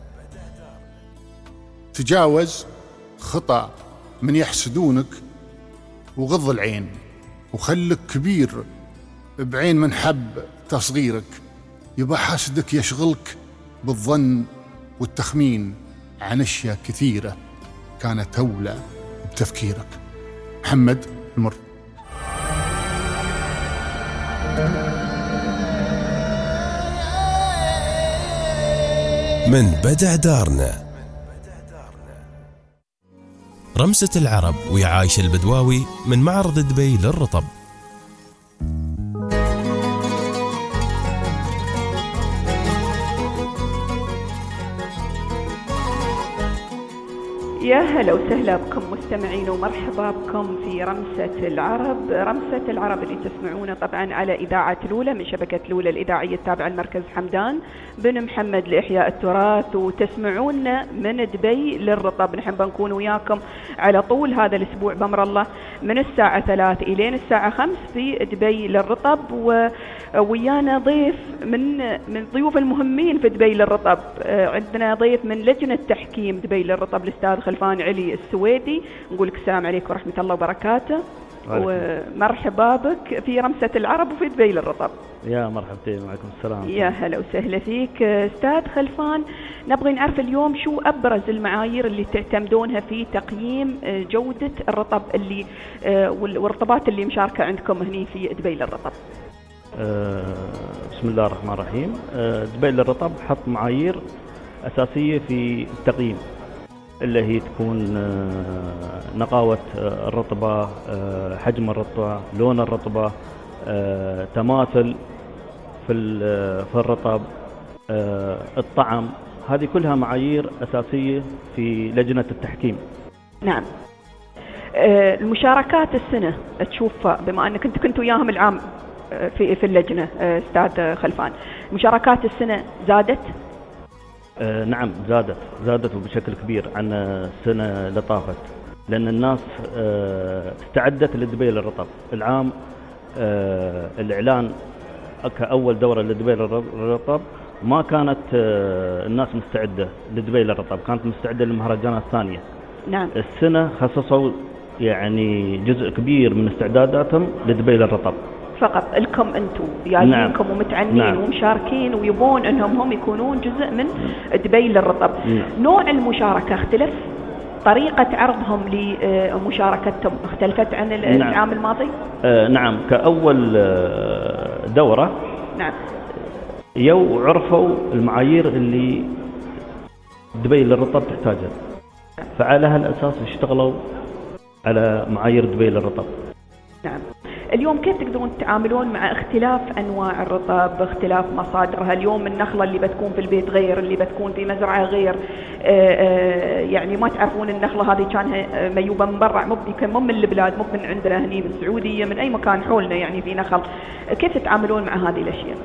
تجاوز خطأ من يحسدونك وغض العين، وخلك كبير بعين من حب تصغيرك. يبقى حسدك يشغلك بالظن والتخمين عن أشياء كثيرة كانت أولى بتفكيرك. محمد المر. من بدع دارنا. رمسة العرب ويا عايش البدواوي من معرض دبي للرطب. يا هلا وسهلا بكم مستمعين ومرحبا بكم في رمسة العرب. رمسة العرب اللي تسمعونه طبعا على إذاعة لولة من شبكة لولة الإذاعية التابعة لمركز حمدان بن محمد لإحياء التراث، وتسمعونا من دبي للرطب. نحن بنكون وياكم على طول هذا الأسبوع بأمر الله من الساعة ثلاث إلى الساعة خمس في دبي للرطب، وويانا ضيف من من ضيوف المهمين في دبي للرطب. عندنا ضيف من لجنة تحكيم دبي للرطب الأستاذ خلفان علي السويدي. نقول لك السلام عليكم ورحمة الله وبركاته. ومرحبا بك في رمسة العرب وفي دبي للرطب. يا مرحبتين، وعليكم السلام. يا هلا وسهلا فيك أستاذ خلفان. نبغي نعرف اليوم شو أبرز المعايير اللي تعتمدونها في تقييم جودة الرطب اللي والرطبات اللي مشاركة عندكم هني في دبي للرطب. أه بسم الله الرحمن الرحيم. أه دبي للرطب حط معايير أساسية في التقييم، اللي هي تكون أه نقاوة أه الرطبة، أه حجم الرطبة، لون الرطبة، أه تماثل في في الرطب، أه الطعم. هذه كلها معايير أساسية في لجنة التحكيم. نعم. أه المشاركات السنة تشوف، بما أنك أنت كنت وياهم العام في في اللجنة أستاذ خلفان، مشاركات السنة زادت؟ أه نعم زادت زادت وبشكل كبير عن السنة اللي طافت، لأن الناس أه استعدت لدبي للرطب. العام أه الإعلان كأول دورة لدبي للرطب ما كانت أه الناس مستعدة لدبي للرطب، كانت مستعدة للمهرجانات الثانية. نعم. السنة خصصوا يعني جزء كبير من استعداداتهم لدبي للرطب فقط لكم انتم جايينكم. نعم. ومتعنين. نعم. ومشاركين ويبون انهم هم يكونون جزء من دبي للرطب. نعم. نوع المشاركة اختلف، طريقة عرضهم لمشاركتهم اختلفت عن نعم. العام الماضي؟ آه نعم. كأول دورة نعم يو عرفوا المعايير اللي دبي للرطب تحتاجها، فعلى هالأساس اشتغلوا على معايير دبي للرطب. نعم. اليوم كيف تقدرون تتعاملون مع اختلاف أنواع الرطب، اختلاف مصادرها؟ اليوم النخلة اللي بتكون في البيت غير، اللي بتكون في مزرعة غير. آآ آآ يعني ما تعرفون النخلة هذه كانها ميوبة من برا، مو مو من البلاد، مو من عندنا هني من السعودية، من أي مكان حولنا يعني في نخل. كيف تتعاملون مع هذه الأشياء؟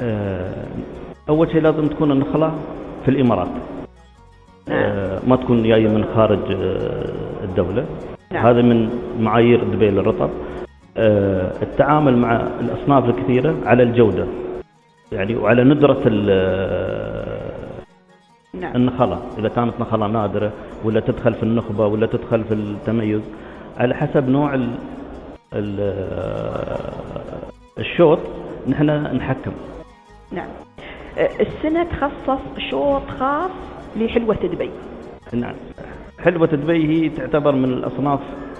أول شيء لازم تكون النخلة في الإمارات. نعم. ما تكون جاية من خارج الدولة. نعم. هذا من معايير دبي للرطب. أه التعامل مع الأصناف الكثيرة على الجودة يعني وعلى ندرة نعم. النخلة، إذا كانت نخلة نادرة ولا تدخل في النخبة ولا تدخل في التميز، على حسب نوع ال ال الشوط نحن نحكم. نعم. السنة تخصص شوط خاص لحلوة دبي. نعم. حلوة دبي هي تعتبر من الأصناف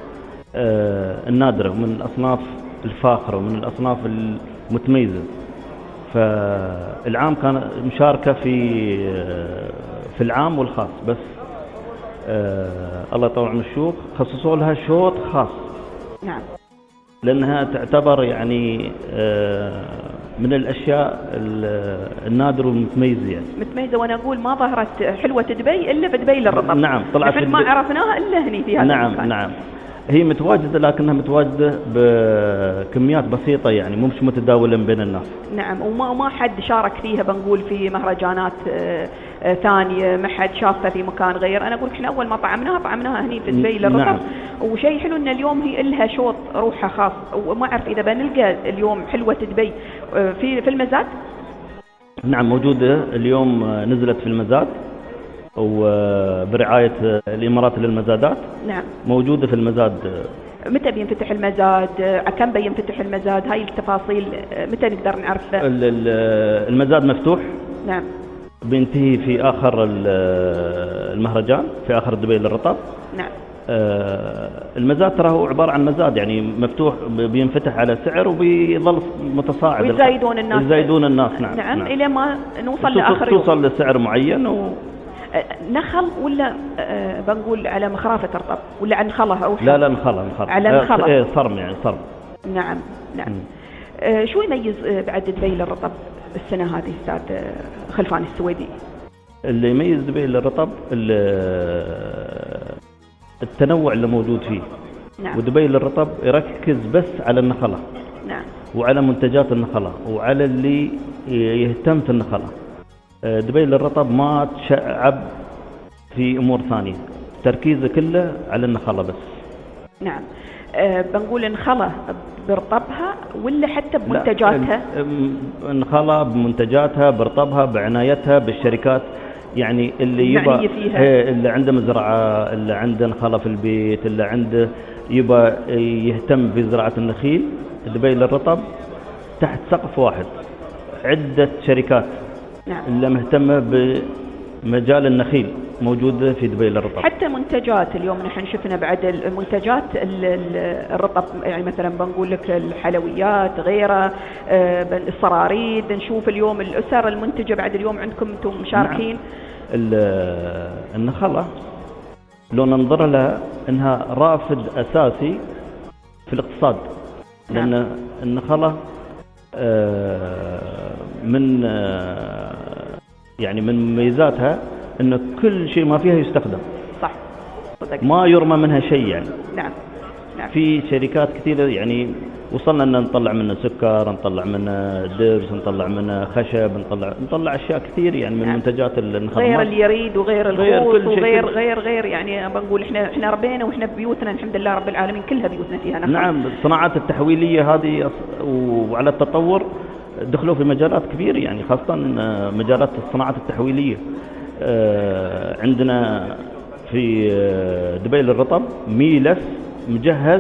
آه النادرة ومن الأصناف الفاخرة ومن الأصناف المتميزة. فالعام كان مشاركة في آه في العام والخاص، بس آه الله يطول عمر الشيوخ خصصوا لها شوط خاص. نعم. لأنها تعتبر يعني آه من الأشياء النادرة والمتميزة يعني. متميزة، وأنا أقول ما ظهرت حلوة دبي إلا بدبي للرطب. نعم. طلعت ما عرفناها إلا هني في هذا نعم المكان. نعم. هي متواجدة لكنها متواجدة بكميات بسيطة يعني مو مش متداولة بين الناس. نعم. وما وما حد شارك فيها، بنقول في مهرجانات آه آه ثانية، ما حد شافها في مكان غير. أنا أقول إحنا أول ما طعمناها طعمناها هني في دبي للرطب. نعم. وشيء حلو إن اليوم هي إلها شوط روحها خاص، وما أعرف إذا بنلقى اليوم حلوة دبي آه في في المزاد. نعم موجودة اليوم، نزلت في المزاد وبرعاية الإمارات للمزادات. نعم. موجودة في المزاد. متى بينفتح المزاد؟ كم بينفتح المزاد؟ هاي التفاصيل متى نقدر نعرفها؟ المزاد مفتوح. نعم. بينتهي في آخر المهرجان، في آخر دبي للرطب. نعم. المزاد ترى هو عبارة عن مزاد يعني مفتوح، بينفتح على سعر وبيظل متصاعد. ويزايدون الناس. يزايدون الناس. نعم. نعم. نعم. إلى ما نوصل لآخر يوم. توصل لسعر معين. و نخل ولا أه بنقول على مخرافة رطب ولا عن نخلة أو لا لا نخلة نخلة على نخلة. ايه صرم يعني صرم. نعم نعم. أه شو يميز بعد دبي للرطب السنة هذه أستاذ خلفان السويدي؟ اللي يميز دبي للرطب التنوع اللي موجود فيه. نعم. ودبي للرطب يركز بس على النخلة. نعم. وعلى منتجات النخلة وعلى اللي يهتم في النخلة. دبي للرطب ما تشعب في أمور ثانية، تركيزه كله على النخلة بس. نعم. أه بنقول النخلة برطبها ولا حتى بمنتجاتها؟ النخلة بمنتجاتها، برطبها، بعنايتها، بالشركات يعني اللي يبغى، اللي عنده مزرعة، اللي عنده نخلة في البيت، اللي عنده يبقى يهتم في زراعة النخيل دبي للرطب تحت سقف واحد، عدة شركات نعم. اللي مهتمة بمجال النخيل موجودة في دبي للرطب. حتى منتجات اليوم نحن شفنا بعد المنتجات الرطب، يعني مثلا بنقول لك الحلويات غيره، الصراريد، نشوف اليوم الأسر المنتجة بعد اليوم عندكم انتم مشاركين. نعم. النخلة لو ننظر لها انها رافد اساسي في الاقتصاد، لان نعم. النخلة من يعني من مميزاتها ان كل شيء ما فيها يستخدم. صح. ما يرمى منها شيء يعني. نعم. نعم. في شركات كثيرة يعني وصلنا ان نطلع منه سكر، نطلع منه دبس، نطلع منه خشب، نطلع نطلع اشياء كثير يعني من نعم. منتجات النخل، غير اليريد وغير الخوص وغير غير غير يعني بنقول احنا احنا ربينا واحنا بيوتنا الحمد لله رب العالمين كلها بيوتنا فيها نخل. نعم. الصناعات التحويلية هذه وعلى التطور دخلوا في مجالات كبيرة يعني، خاصة مجالات الصناعات التحويلية. عندنا في دبي للرطب ميلف مجهز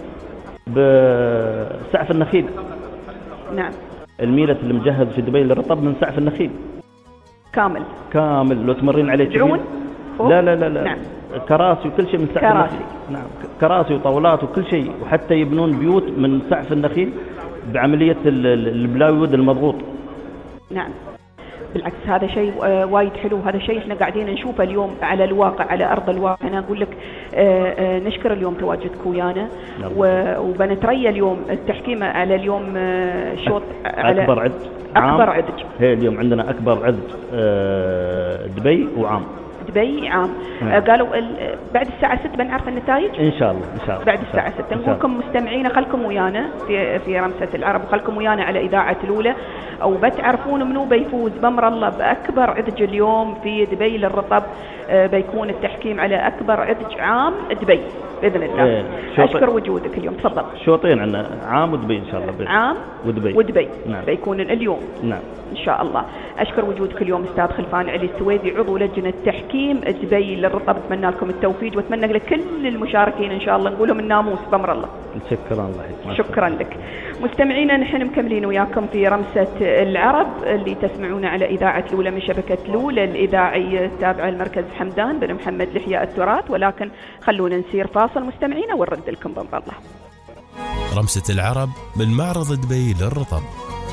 بسعف النخيل. نعم. الميلة اللي مجهز في دبي للرطب من سعف النخيل كامل كامل. لو تمرين عليه درون لا لا لا لا نعم. كراسي وكل شيء من سعف كراسي. النخيل. نعم. كراسي وطاولات وكل شيء، وحتى يبنون بيوت من سعف النخيل بعملية البلايوود المضغوط. نعم. بالعكس هذا شيء وايد حلو، هذا شيء احنا قاعدين نشوفه اليوم على الواقع، على أرض الواقع. أنا أقول لك نشكر اليوم تواجدك ويانا، وبنتريى اليوم التحكيم على اليوم شوط على أكبر عد أكبر عدج. هي اليوم عندنا أكبر عد دبي وعام. دبي عام. آه. قالوا بعد الساعة ستة بنعرف النتائج إن شاء الله. إن شاء الله بعد الساعة ستة. نقول لكم مستمعين خلكم ويانا في في رمسة العرب، وخلكم ويانا على إذاعة الأولى، أو بتعرفون منو بيفوز بأمر الله بأكبر عدج اليوم في دبي للرطب. آه بيكون التحكيم على أكبر عدج عام دبي بإذن الله. إيه. أشكر وجودك اليوم. تفضل. شوطين عندنا عام ودبي إن شاء الله. بي. عام ودبي ودبي نعم. بيكون اليوم نعم إن شاء الله. أشكر وجودك اليوم أستاذ خلفان علي السويدي، عضو لجنة تحكيم دبي للرطب. أتمنى لكم التوفيق وأتمنى لكل المشاركين إن شاء الله نقولهم الناموس بأمر الله. شكرا الله. شكرا لك. مستمعينا نحن مكملين وياكم في رمسة العرب اللي تسمعون على إذاعة الأولى من شبكة الأولى الإذاعية التابعة المركز حمدان بن محمد لحياء التراث. ولكن خلونا نسير فاصل مستمعينا ونرد لكم بأمر الله. رمسة العرب من معرض دبي للرطب.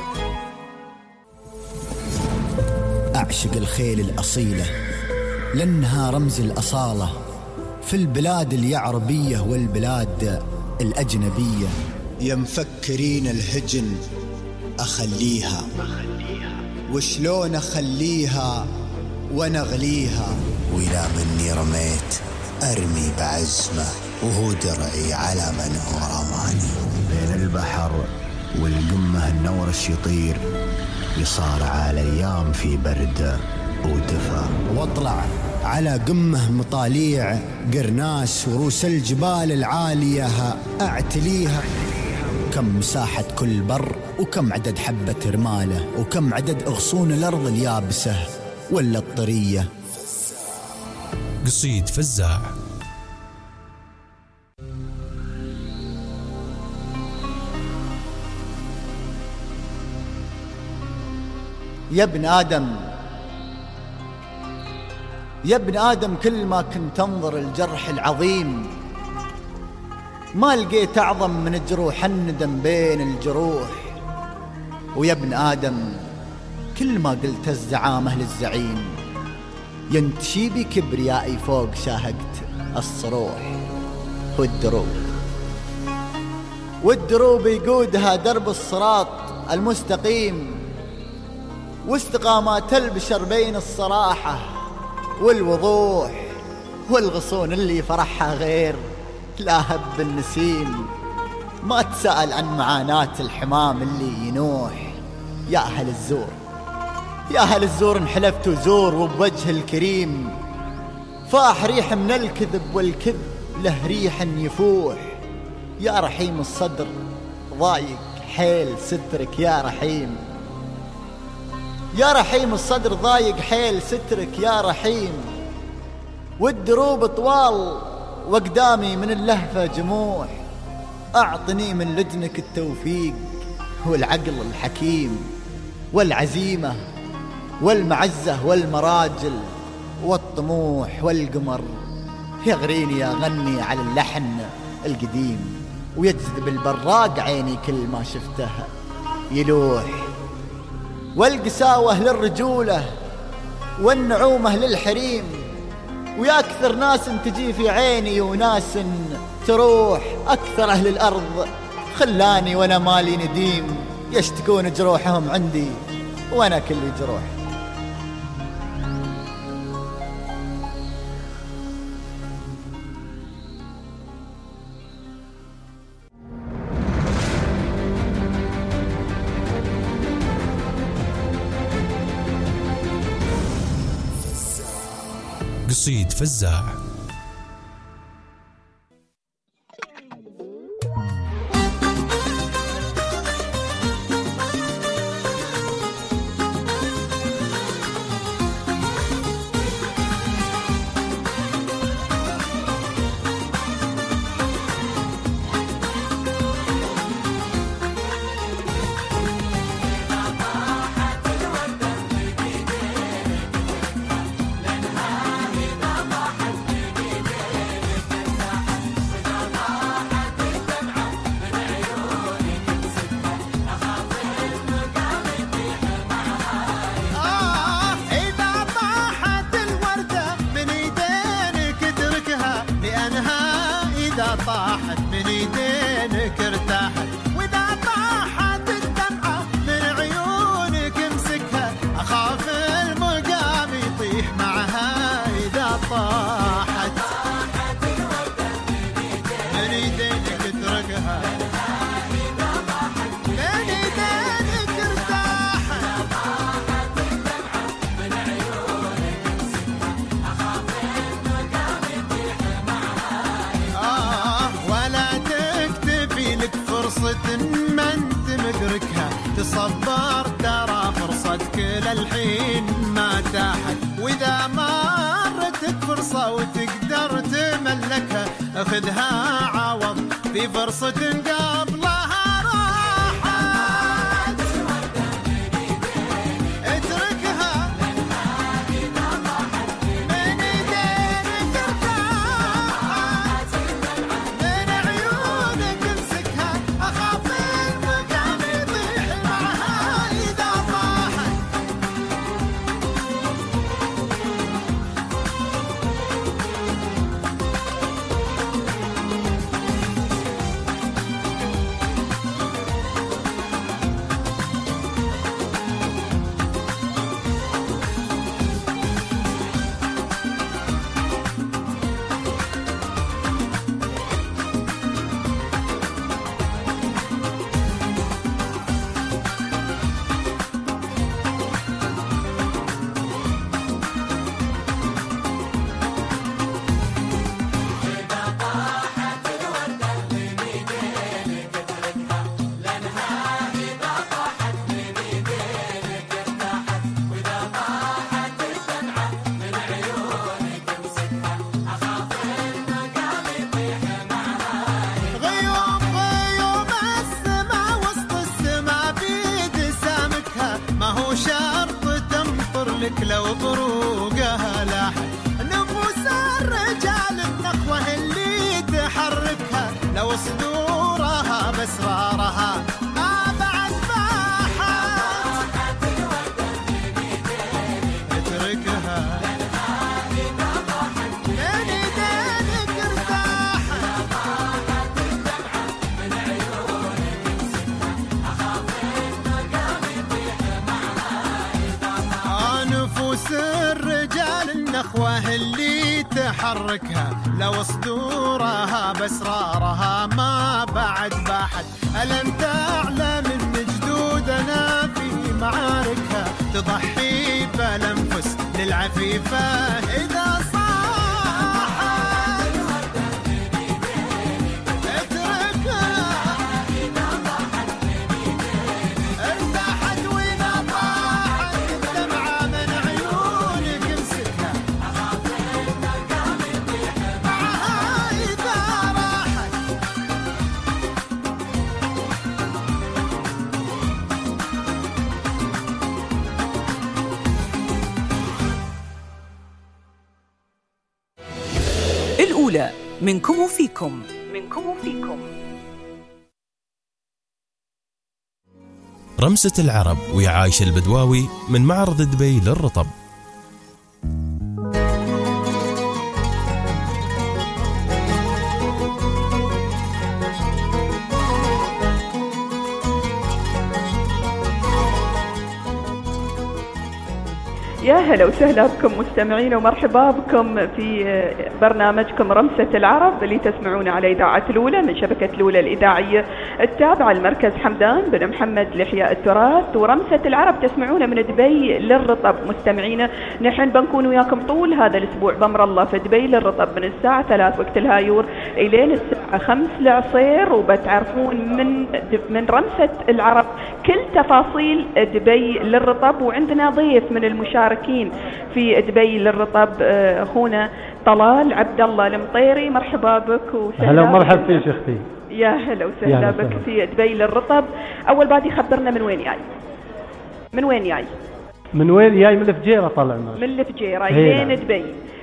أعشق الخيل الأصيلة لأنها رمز الأصالة في البلاد اليعربية والبلاد الأجنبية. يا مفكرين الهجن أخليها، وشلون أخليها ونغليها، وإلى مني رميت أرمي بعزمة، وهو درعي على من هو رماني. بين البحر والقمة النورش يطير، يصارع الأيام في برد ودفا، واطلع على قمة مطاليع قرناس وروس الجبال العالية أعتليها. كم مساحة كل بر، وكم عدد حبة رماله، وكم عدد أغصون الأرض اليابسة ولا الطرية. قصيد فزاع. يا ابن آدم يا ابن آدم كل ما كنت تنظر الجرح العظيم، ما لقيت أعظم من جروح الندم بين الجروح. ويا ابن آدم كل ما قلت الزعامة للزعيم، ينتشي بي كبريائي فوق شاهقت الصروح. والدروب والدروب يقودها درب الصراط المستقيم، واستقامات البشر بين الصراحة والوضوح. والغصون اللي فرحها غير لا هب النسيم، ما تسأل عن معاناة الحمام اللي ينوح. يا أهل الزور يا أهل الزور انحلفت زور، وبوجه الكريم فاح ريح من الكذب، والكذب له ريح يفوح. يا رحيم الصدر ضايق حيل سترك يا رحيم، يا رحيم الصدر ضايق حيل سترك يا رحيم. والدروب طوال وقدامي من اللهفة جموح، أعطني من لدنك التوفيق والعقل الحكيم والعزيمة والمعزة والمراجل والطموح والقمر، يغريني أغني على اللحن القديم ويجذب البراق عيني كل ما شفته يلوح، والقساوة للرجولة والنعومة للحريم، ويا أكثر ناس تجي في عيني وناس تروح، أكثر أهل الأرض خلاني وأنا مالي نديم، يشتكون جروحهم عندي وأنا كلي جروح. قصيد فزاع. طاحت من ايدينك ارتاحت، واذا طاحت الدمعة من عيونك امسكها، اخاف المقام يطيح معها اذا طاحت من ايدينك اتركها، من ايدينك ارتاحت، من عيونك امسكها، اخاف المقام يطيح معها. ولا تكتفي لك فرصة ما انت مدركها، تصبر ترى فرصتك للحين ما تاحت، واذا مرتك فرصة وتقدر تملكها، اخذها عوض في فرصة قبلها راحت، اتركها من ايدينك ارتاحت، من عيونك امسكها، اخاف المقام يطيح معها اذا طاحت. غيوم غيوم السما وسط السما بيد سامكها، ما هو شرط تمطر لك لو بروقها لاحت، نفوس الرجال النخوة اللي تحركها، لو صدورها باسرارها ما بعد باحت، اتركها من ايدينك ارتاحت، نفوس الرجال النخوة اللي تحركها، لو صدورها باسرارها ما بعد باحت، ألم تعلم ان جدودنا في معاركها، تضحي بالانفس للعفيفة اذا صاحت، اتركها ارتاحت، واذا طاحت الدمعة من عيونك امسكها، اخاف المقام يطيح معها الأولى منكم وفيكم. منكم وفيكم. رمسة العرب ويا عايشة البدواوي من معرض دبي للرطب. يا هلا وسهلا بكم مستمعين ومرحبا بكم في برنامجكم رمسة العرب اللي تسمعون على إذاعة الأولى من شبكة الأولى الإذاعية التابعة لمركز حمدان بن محمد لإحياء التراث. ورمسة العرب تسمعون من دبي للرطب. مستمعين نحن بنكون وياكم طول هذا الأسبوع بأمر الله في دبي للرطب من الساعة ثلاث وقت الهايور إلين الساعة خمس العصير، وبتعرفون من من رمسة العرب كل تفاصيل دبي للرطب. وعندنا ضيف من المشاركين في دبي للرطب اخونا طلال عبد الله المطيري. مرحبا بك وسهلا. هلا ومرحبا فيك اختي. يا هلا وسهلا بك في دبي للرطب. اول بادي خبرنا من وين جاي؟ من وين جاي؟ من وين جاي؟ من الفجيره طلعنا. من الفجيره لين دبي.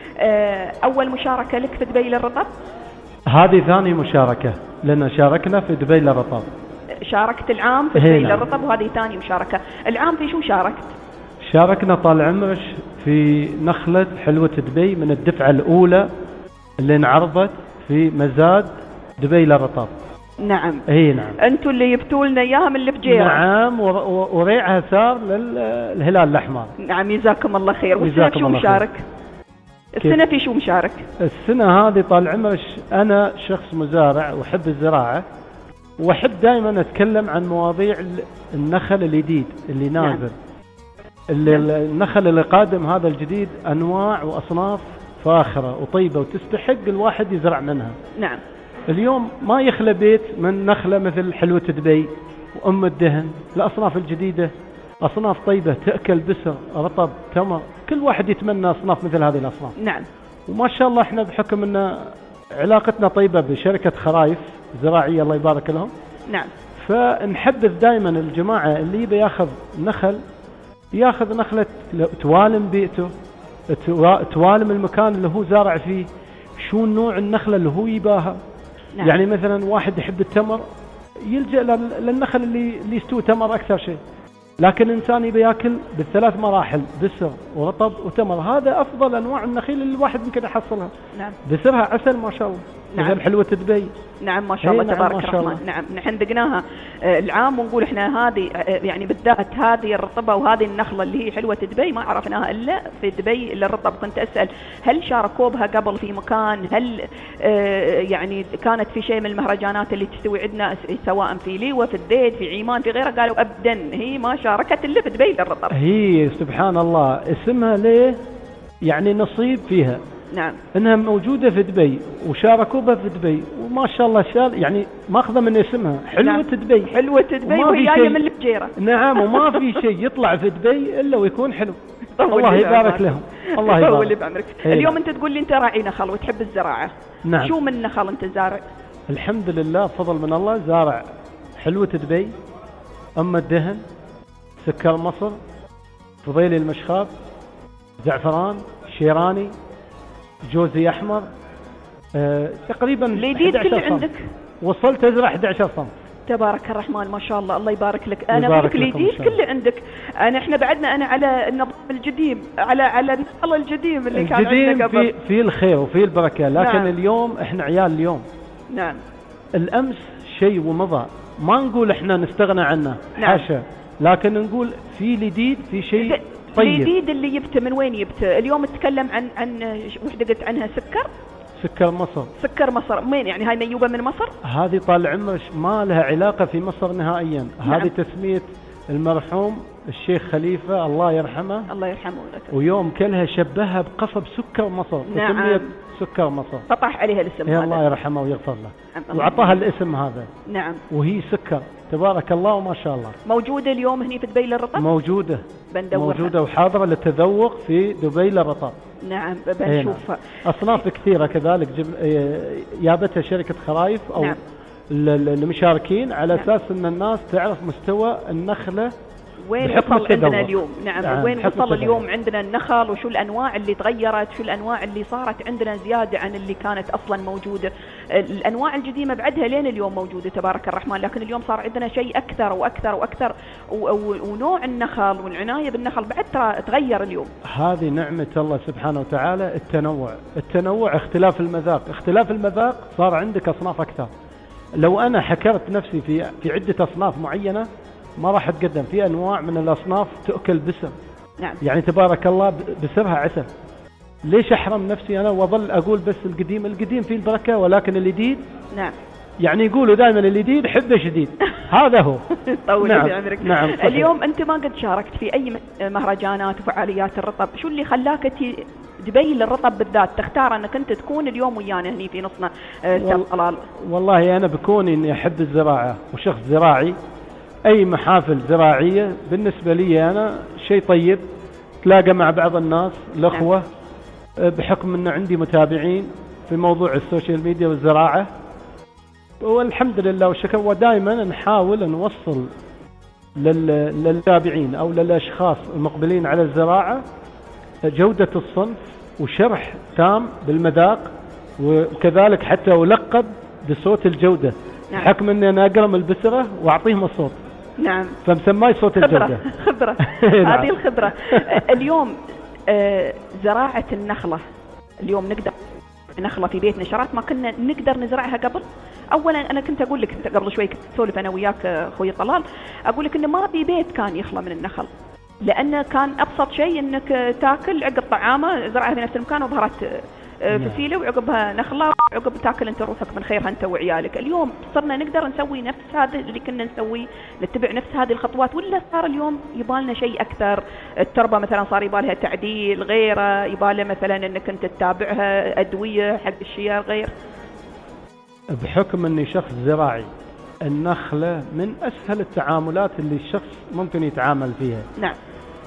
اول مشاركه لك في دبي للرطب؟ هذه ثاني مشاركه لان شاركنا في دبي للرطب. شاركت العام في دبي للرطب وهذه ثاني مشاركه. العام في شو شاركت؟ شاركنا طال عمرك في نخلة حلوة دبي من الدفعة الأولى اللي انعرضت في مزاد دبي للرطب. نعم. اي نعم. انتوا اللي جبتوا لنا اياها من الفجيره. نعم، وريعها صار للهلال الأحمر. نعم جزاكم الله خير. والسنة شو مشارك؟ السنة في شو مشارك؟ السنة هذه طال عمرك أنا شخص مزارع وحب الزراعة، وأحب دائما أتكلم عن مواضيع النخل الجديد اللي نازل. نعم. اللي النخل اللي قادم هذا الجديد أنواع وأصناف فاخرة وطيبة وتستحق الواحد يزرع منها. نعم. اليوم ما يخلى بيت من نخلة مثل حلوة دبي وأم الدهن. الأصناف الجديدة أصناف طيبة تأكل بسر رطب تمر، كل واحد يتمنى أصناف مثل هذه الأصناف. نعم. وما شاء الله احنا بحكم أن علاقتنا طيبة بشركة خرايف زراعية الله يبارك لهم. نعم. فنحبذ دائما الجماعة اللي يبي ياخذ نخل ياخذ نخلة توالم بيئته، توالم المكان اللي هو زارع فيه، شو النوع النخلة اللي هو يباها. نعم. يعني مثلا واحد يحب التمر يلجأ للنخل اللي اللي يستوي تمر أكثر شيء، لكن الإنسان يبي ياكل بالثلاث مراحل بسر ورطب وتمر. هذا أفضل أنواع النخيل اللي الواحد ممكن يحصلها. نعم. بسرها عسل ما شاء الله. نعم. مثل حلوة دبي. نعم ما شاء الله تبارك الرحمن. نعم نحن دقناها العام ونقول احنا هذه يعني بالذات هذه الرطبة وهذه النخلة اللي هي حلوة دبي ما عرفناها إلا في دبي للرطب. كنت أسأل هل شاركوا بها قبل في مكان؟ هل يعني كانت في شيء من المهرجانات اللي تستوي عندنا سواء في ليوة في الديد في عيمان في غيرها؟ قالوا أبدا هي ما شاركت إلا في دبي للرطب. هي سبحان الله اسمها ليه يعني نصيب فيها. نعم. انها موجوده في دبي وشاركوا بها في دبي وما شاء الله شال يعني ماخذه من اسمها حلوه. نعم. دبي حلوه دبي وهي جايه من الفجيره. نعم. وما في شيء يطلع في دبي الا ويكون حلو. الله يبارك لهم. الله يبارك بعمرك. اليوم انت تقول لي انت راعي نخل وتحب الزراعه. نعم. شو من نخل انت زارع؟ الحمد لله فضل من الله زارع حلوه دبي، ام الدهن، سكر مصر، فضيلي المشخاب، زعفران، شيراني، جوزي احمر. أه تقريبا الجديد كله عندك. وصلت ازرع احد عشر صنف. تبارك الرحمن ما شاء الله. الله يبارك لك. انا بقولك الجديد كله عندك. انا احنا بعدنا انا على النظام الجديد على على النخل الجديد اللي كان عندنا قبل. في في الخير وفي البركه، لكن نعم. اليوم احنا عيال اليوم. نعم. الامس شيء ومضى ما نقول احنا نستغنى عنه. نعم. حاشا، لكن نقول في جديد في شيء طيب. الجديد اللي جبته من وين جبته؟ اليوم نتكلم عن عن وحده قلت عنها سكر. سكر مصر. سكر مصر وين يعني؟ هاي ميوبه من مصر؟ هذه طال عمرك ما لها علاقه في مصر نهائيا. نعم. هذه تسميه المرحوم الشيخ خليفه الله يرحمه. الله يرحمه لك. ويوم كلها شبهها بقصب سكر مصر. نعم. سميت سكر مصر. طفح عليها الاسم هذا. الله يرحمه ويغفر له. نعم. وعطاها الاسم هذا. نعم. وهي سكر تبارك الله وما شاء الله. موجوده اليوم هني في دبي للرطب؟ موجوده. بندورها. موجوده وحاضره للتذوق في دبي للرطب. نعم بنشوفها. اصناف كثيره كذلك جب... جابتها شركه خرايف او نعم. المشاركين على نعم. اساس ان الناس تعرف مستوى النخله وين وصل عندنا اليوم؟ نعم, نعم وين وصل اليوم عندنا النخل، وشو الأنواع اللي تغيرت، شو الأنواع اللي صارت عندنا زيادة عن اللي كانت أصلا موجودة. الأنواع القديمة بعدها لين اليوم موجودة تبارك الرحمن، لكن اليوم صار عندنا شيء أكثر وأكثر وأكثر، ونوع النخل والعناية بالنخل بعد تغير اليوم. هذه نعمة الله سبحانه وتعالى، التنوع التنوع اختلاف المذاق اختلاف المذاق صار عندك أصناف أكثر. لو أنا حكرت نفسي في في عدة أصناف معينة ما راح أتقدم. في أنواع من الأصناف تأكل بسر، نعم. يعني تبارك الله بسرها عسل. ليش أحرم نفسي أنا وأظل أقول بس القديم القديم فيه البركة، ولكن الجديد نعم يعني يقولوا دائما الجديد حبه شديد. هذا هو. طول نعم. بعمرك. نعم. اليوم أنت ما قد شاركت في أي مهرجانات وفعاليات الرطب، شو اللي خلاك دبي للرطب بالذات تختار أنك أنت تكون اليوم ويانا هني في نصنا أستاذ طلال؟ والله أنا بكون إني أحب الزراعة وشخص زراعي، أي محافل زراعية بالنسبة لي أنا شيء طيب. تلاقى مع بعض الناس الأخوة بحكم أن عندي متابعين في موضوع السوشيال ميديا والزراعة، والحمد لله والشكر. ودائما نحاول نوصل للمتابعين أو للأشخاص المقبلين على الزراعة جودة الصنف وشرح تام بالمذاق، وكذلك حتى ألقب بصوت الجودة. نعم. حكم أني أنا أقرم البسرة وأعطيهم الصوت. نعم. فمسماي صوت الجودة. خبرة. هذه الخبرة. اليوم زراعة النخلة، اليوم نقدر نخلة في بيتنا شرات ما كنا نقدر نزرعها قبل. اولا انا كنت اقول لك قبل شوي كنت اسولف انا وياك اخوي طلال، اقول لك انه ما في بيت كان يخلى من النخل، لانه كان ابسط شيء انك تاكل عقب طعامه زرعها في نفس المكان وظهرت فسيله وعقبها نخله وعقب تاكل انت روحك من خيرها انت وعيالك. اليوم صرنا نقدر نسوي نفس هذا اللي كنا نسوي، نتبع نفس هذه الخطوات، ولا صار اليوم يبالنا شيء اكثر؟ التربه مثلا صار يبالها تعديل، غيره يبالها مثلا انك انت تتابعها ادويه حق الشيار غير. بحكم اني شخص زراعي، النخله من اسهل التعاملات اللي الشخص ممكن يتعامل فيها. نعم.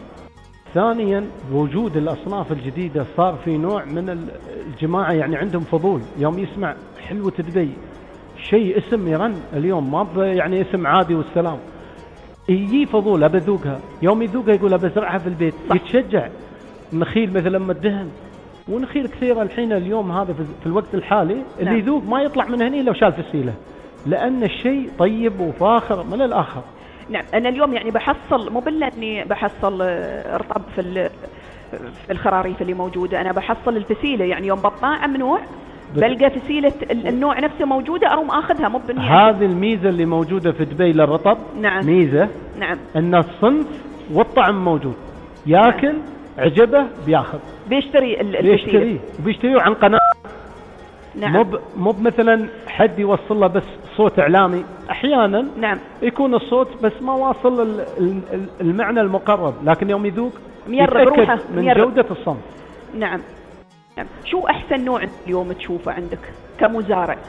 ثانيا وجود الأصناف الجديدة، صار في نوع من الجماعة يعني عندهم فضول، يوم يسمع حلوة دبي شيء اسم يرن اليوم ما يعني اسم عادي والسلام، يجي فضول أبى أذوقها، يوم يذوقها يقول أبى أزرعها في البيت. صح. يتشجع. نخيل مثل لما الدهن ونخيل كثيرة الحين اليوم هذا في الوقت الحالي اللي نعم. يذوق ما يطلع من هني لو شال فسيلة، لأن الشيء طيب وفاخر من الآخر. نعم. أنا اليوم يعني بحصل مو بالله إني بحصل رطب في في الخراريف اللي موجودة، أنا بحصل الفسيلة، يعني يوم بطاعة ممنوع بلقى فسيلة النوع نفسه موجودة أروم أخذها مو بالنية. هذه الميزة اللي موجودة في دبي للرطب. نعم. ميزة. نعم. أن الصنف والطعم موجود، ياكل نعم. عجبه بياخذ، بيشتري الفسيلة، بيشتريه بيشتريه عن قناة. نعم. مو مو مثلا حد يوصل له بس صوت إعلامي، أحيانا نعم. يكون الصوت بس ما واصل المعنى المقرب، لكن يوم يذوق يتأكد من ميرب. جودة الصنف. نعم. نعم. شو أحسن نوع اليوم تشوفه عندك كمزارع؟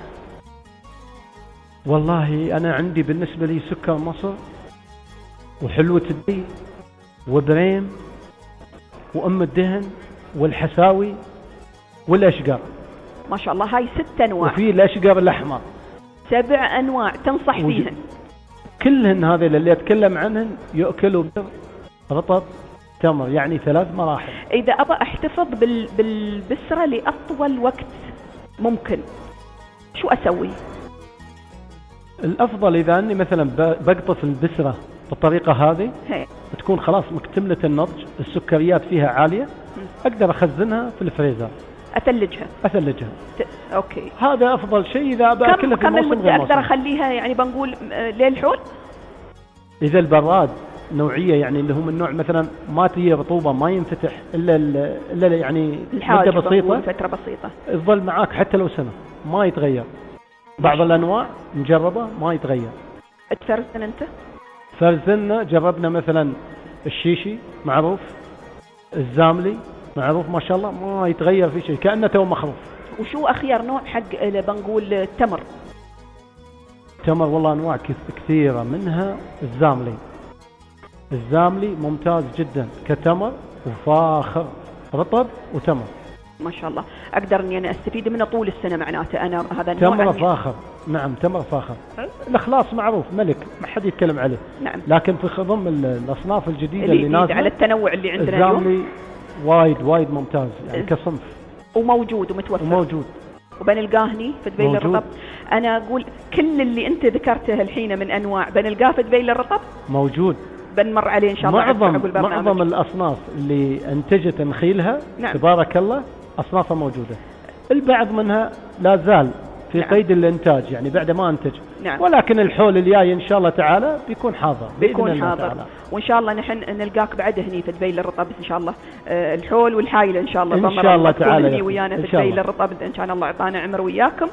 والله أنا عندي بالنسبة لي سكر مصر وحلوة الدي وبريم وأم الدهن والحساوي والأشقر. ما شاء الله هاي ست أنواع. وفي الأشقر الأحمر سبع أنواع تنصح فيهن. كلهن هذه اللي أتكلم عنهن يأكلوا رطب تمر، يعني ثلاث مراحل. إذا أبى أحتفظ بال... بالبسرة لأطول وقت ممكن شو أسوي؟ الأفضل إذا أني مثلا بقطف البسرة بالطريقة هذه هي. تكون خلاص مكتملة النضج، السكريات فيها عالية، م. أقدر أخزنها في الفريزر، أثلجها أثلجها ت... أوكي. هذا أفضل شيء إذا بأكلها في موسم غير موسم. أقدر أخليها يعني بنقول ليل حول؟ إذا البراد نوعية يعني اللي هم النوع مثلا ما تجي رطوبة ما ينفتح إلا إلا يعني مدة بسيطة، فترة بسيطة، يظل معاك حتى لو سنة ما يتغير. بعض الأنواع نجربه ما يتغير. تفرزن أنت؟ فرزنا جربنا مثلا الشيشي معروف، الزاملي معروف ما شاء الله ما يتغير في شيء كأنه تو مخروف. وشو أخير نوع حق بنقول التمر؟ التمر والله أنواع كثيرة، منها الزاملي. الزاملي ممتاز جدا كتمر وفاخر، رطب وتمر ما شاء الله. أقدر أني أنا أستفيد منه طول السنة معناته. أنا هذا النوع تمر فاخر نعم تمر فاخر. الإخلاص معروف ملك ما حد يتكلم عليه. نعم. لكن في خضم الأصناف الجديدة اللي, اللي نازلة على التنوع اللي عندنا اليوم الزاملي وايد وايد ممتاز يعني كصنف وموجود ومتوفر وموجود وبنلقاه هني في دبي للرطب. أنا أقول كل اللي أنت ذكرته الحين من أنواع بنلقاه في دبي للرطب موجود، بنمر عليه إن شاء الله. معظم معظم الأصناف اللي أنتجت نخيلها نعم. تبارك الله أصنافها موجودة. البعض منها لا زال في نعم. قيد الإنتاج يعني بعد ما أنتج نعم. ولكن الحول الجاي إن شاء الله تعالى بيكون حاضر بيكون حاضر تعالى. وإن شاء الله نحن نلقاك بعد هني في دبي للرطب إن شاء الله. أه الحول والحايلة إن شاء الله إن شاء الله تعالى هني ويانا في دبي للرطب إن شاء الله أعطانا عمر وياكم.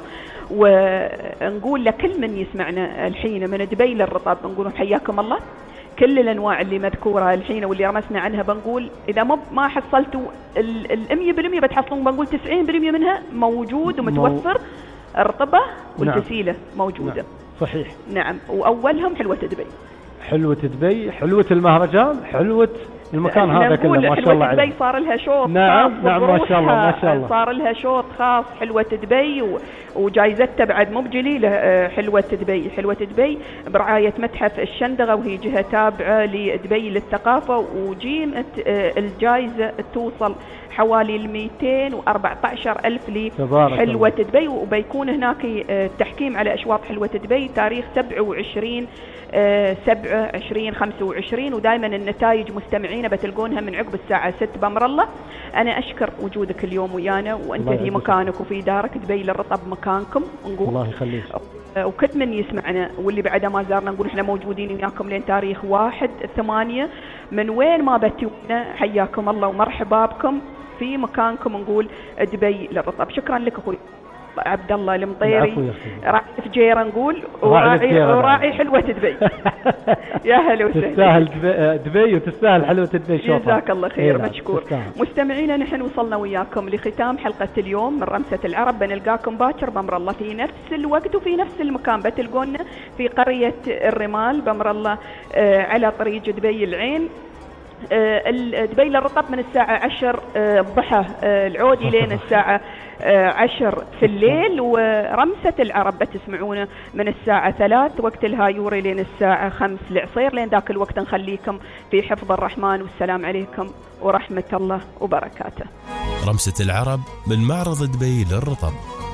ونقول لكل من يسمعنا الحين من دبي للرطب نقول حياكم الله. كل الأنواع اللي مذكورة الحين واللي رمسنا عنها بنقول إذا ما ما حصلتوا المية بالمية بتحصلون بنقول تسعين بالمية منها موجود ومتوفر. الرطبة والتسيلة نعم. موجودة نعم. صحيح نعم. وأولهم حلوة دبي. حلوة دبي، حلوة المهرجان، حلوة المكان هذا كله ما شاء الله عليه. دبي صار لها شوط نعم نعم ما شاء الله ما شاء الله صار لها شوط خاص حلوة دبي و... وجائزتها بعد مو بجليلة. حلوة دبي حلوة دبي برعاية متحف الشندقة وهي جهة تابعة لدبي للثقافة وجيمة الجائزة توصل حوالي المئتين وأربعة عشر ألف لحلوة دبي. وبيكون هناك التحكيم على أشواط حلوة دبي تاريخ سبعة وعشرين سبعة عشرين خمسة وعشرين ودائما النتائج مستمعين بتلقونها من عقب الساعة ستة بأمر الله. أنا أشكر وجودك اليوم ويانا وأنت في مكانك وفي دارك دبي للرطب مكانكم نقول الله يخليك. وكل من يسمعنا واللي بعد ما زارنا نقول احنا موجودين وياكم لين تاريخ واحد ثمانية من وين ما بتونا حياكم الله ومرحبا بكم في مكانكم نقول دبي للرطب. شكرا لك أخوي عبد الله المطيري راعي فجيرة نقول وراعي وراعي حلوة دبي. يا هلا وسهلا. تستاهل دبي وتستاهل حلوة دبي. جزاك الله خير مشكور. مستمعينا نحن وصلنا وياكم لختام حلقة اليوم من رمسة العرب. بنلقاكم باكر بأمر الله في نفس الوقت وفي نفس المكان بتلقونا في قرية الرمال بأمر الله على طريق دبي العين. دبي للرطب من الساعة عشر الضحى العودي لين الساعة عشر في الليل. ورمسة العرب بتسمعونه من الساعة ثلاث وقت الهايوري لين الساعة خمس العصير. لين ذاك الوقت نخليكم في حفظ الرحمن والسلام عليكم ورحمة الله وبركاته. رمسة العرب من معرض دبي للرطب.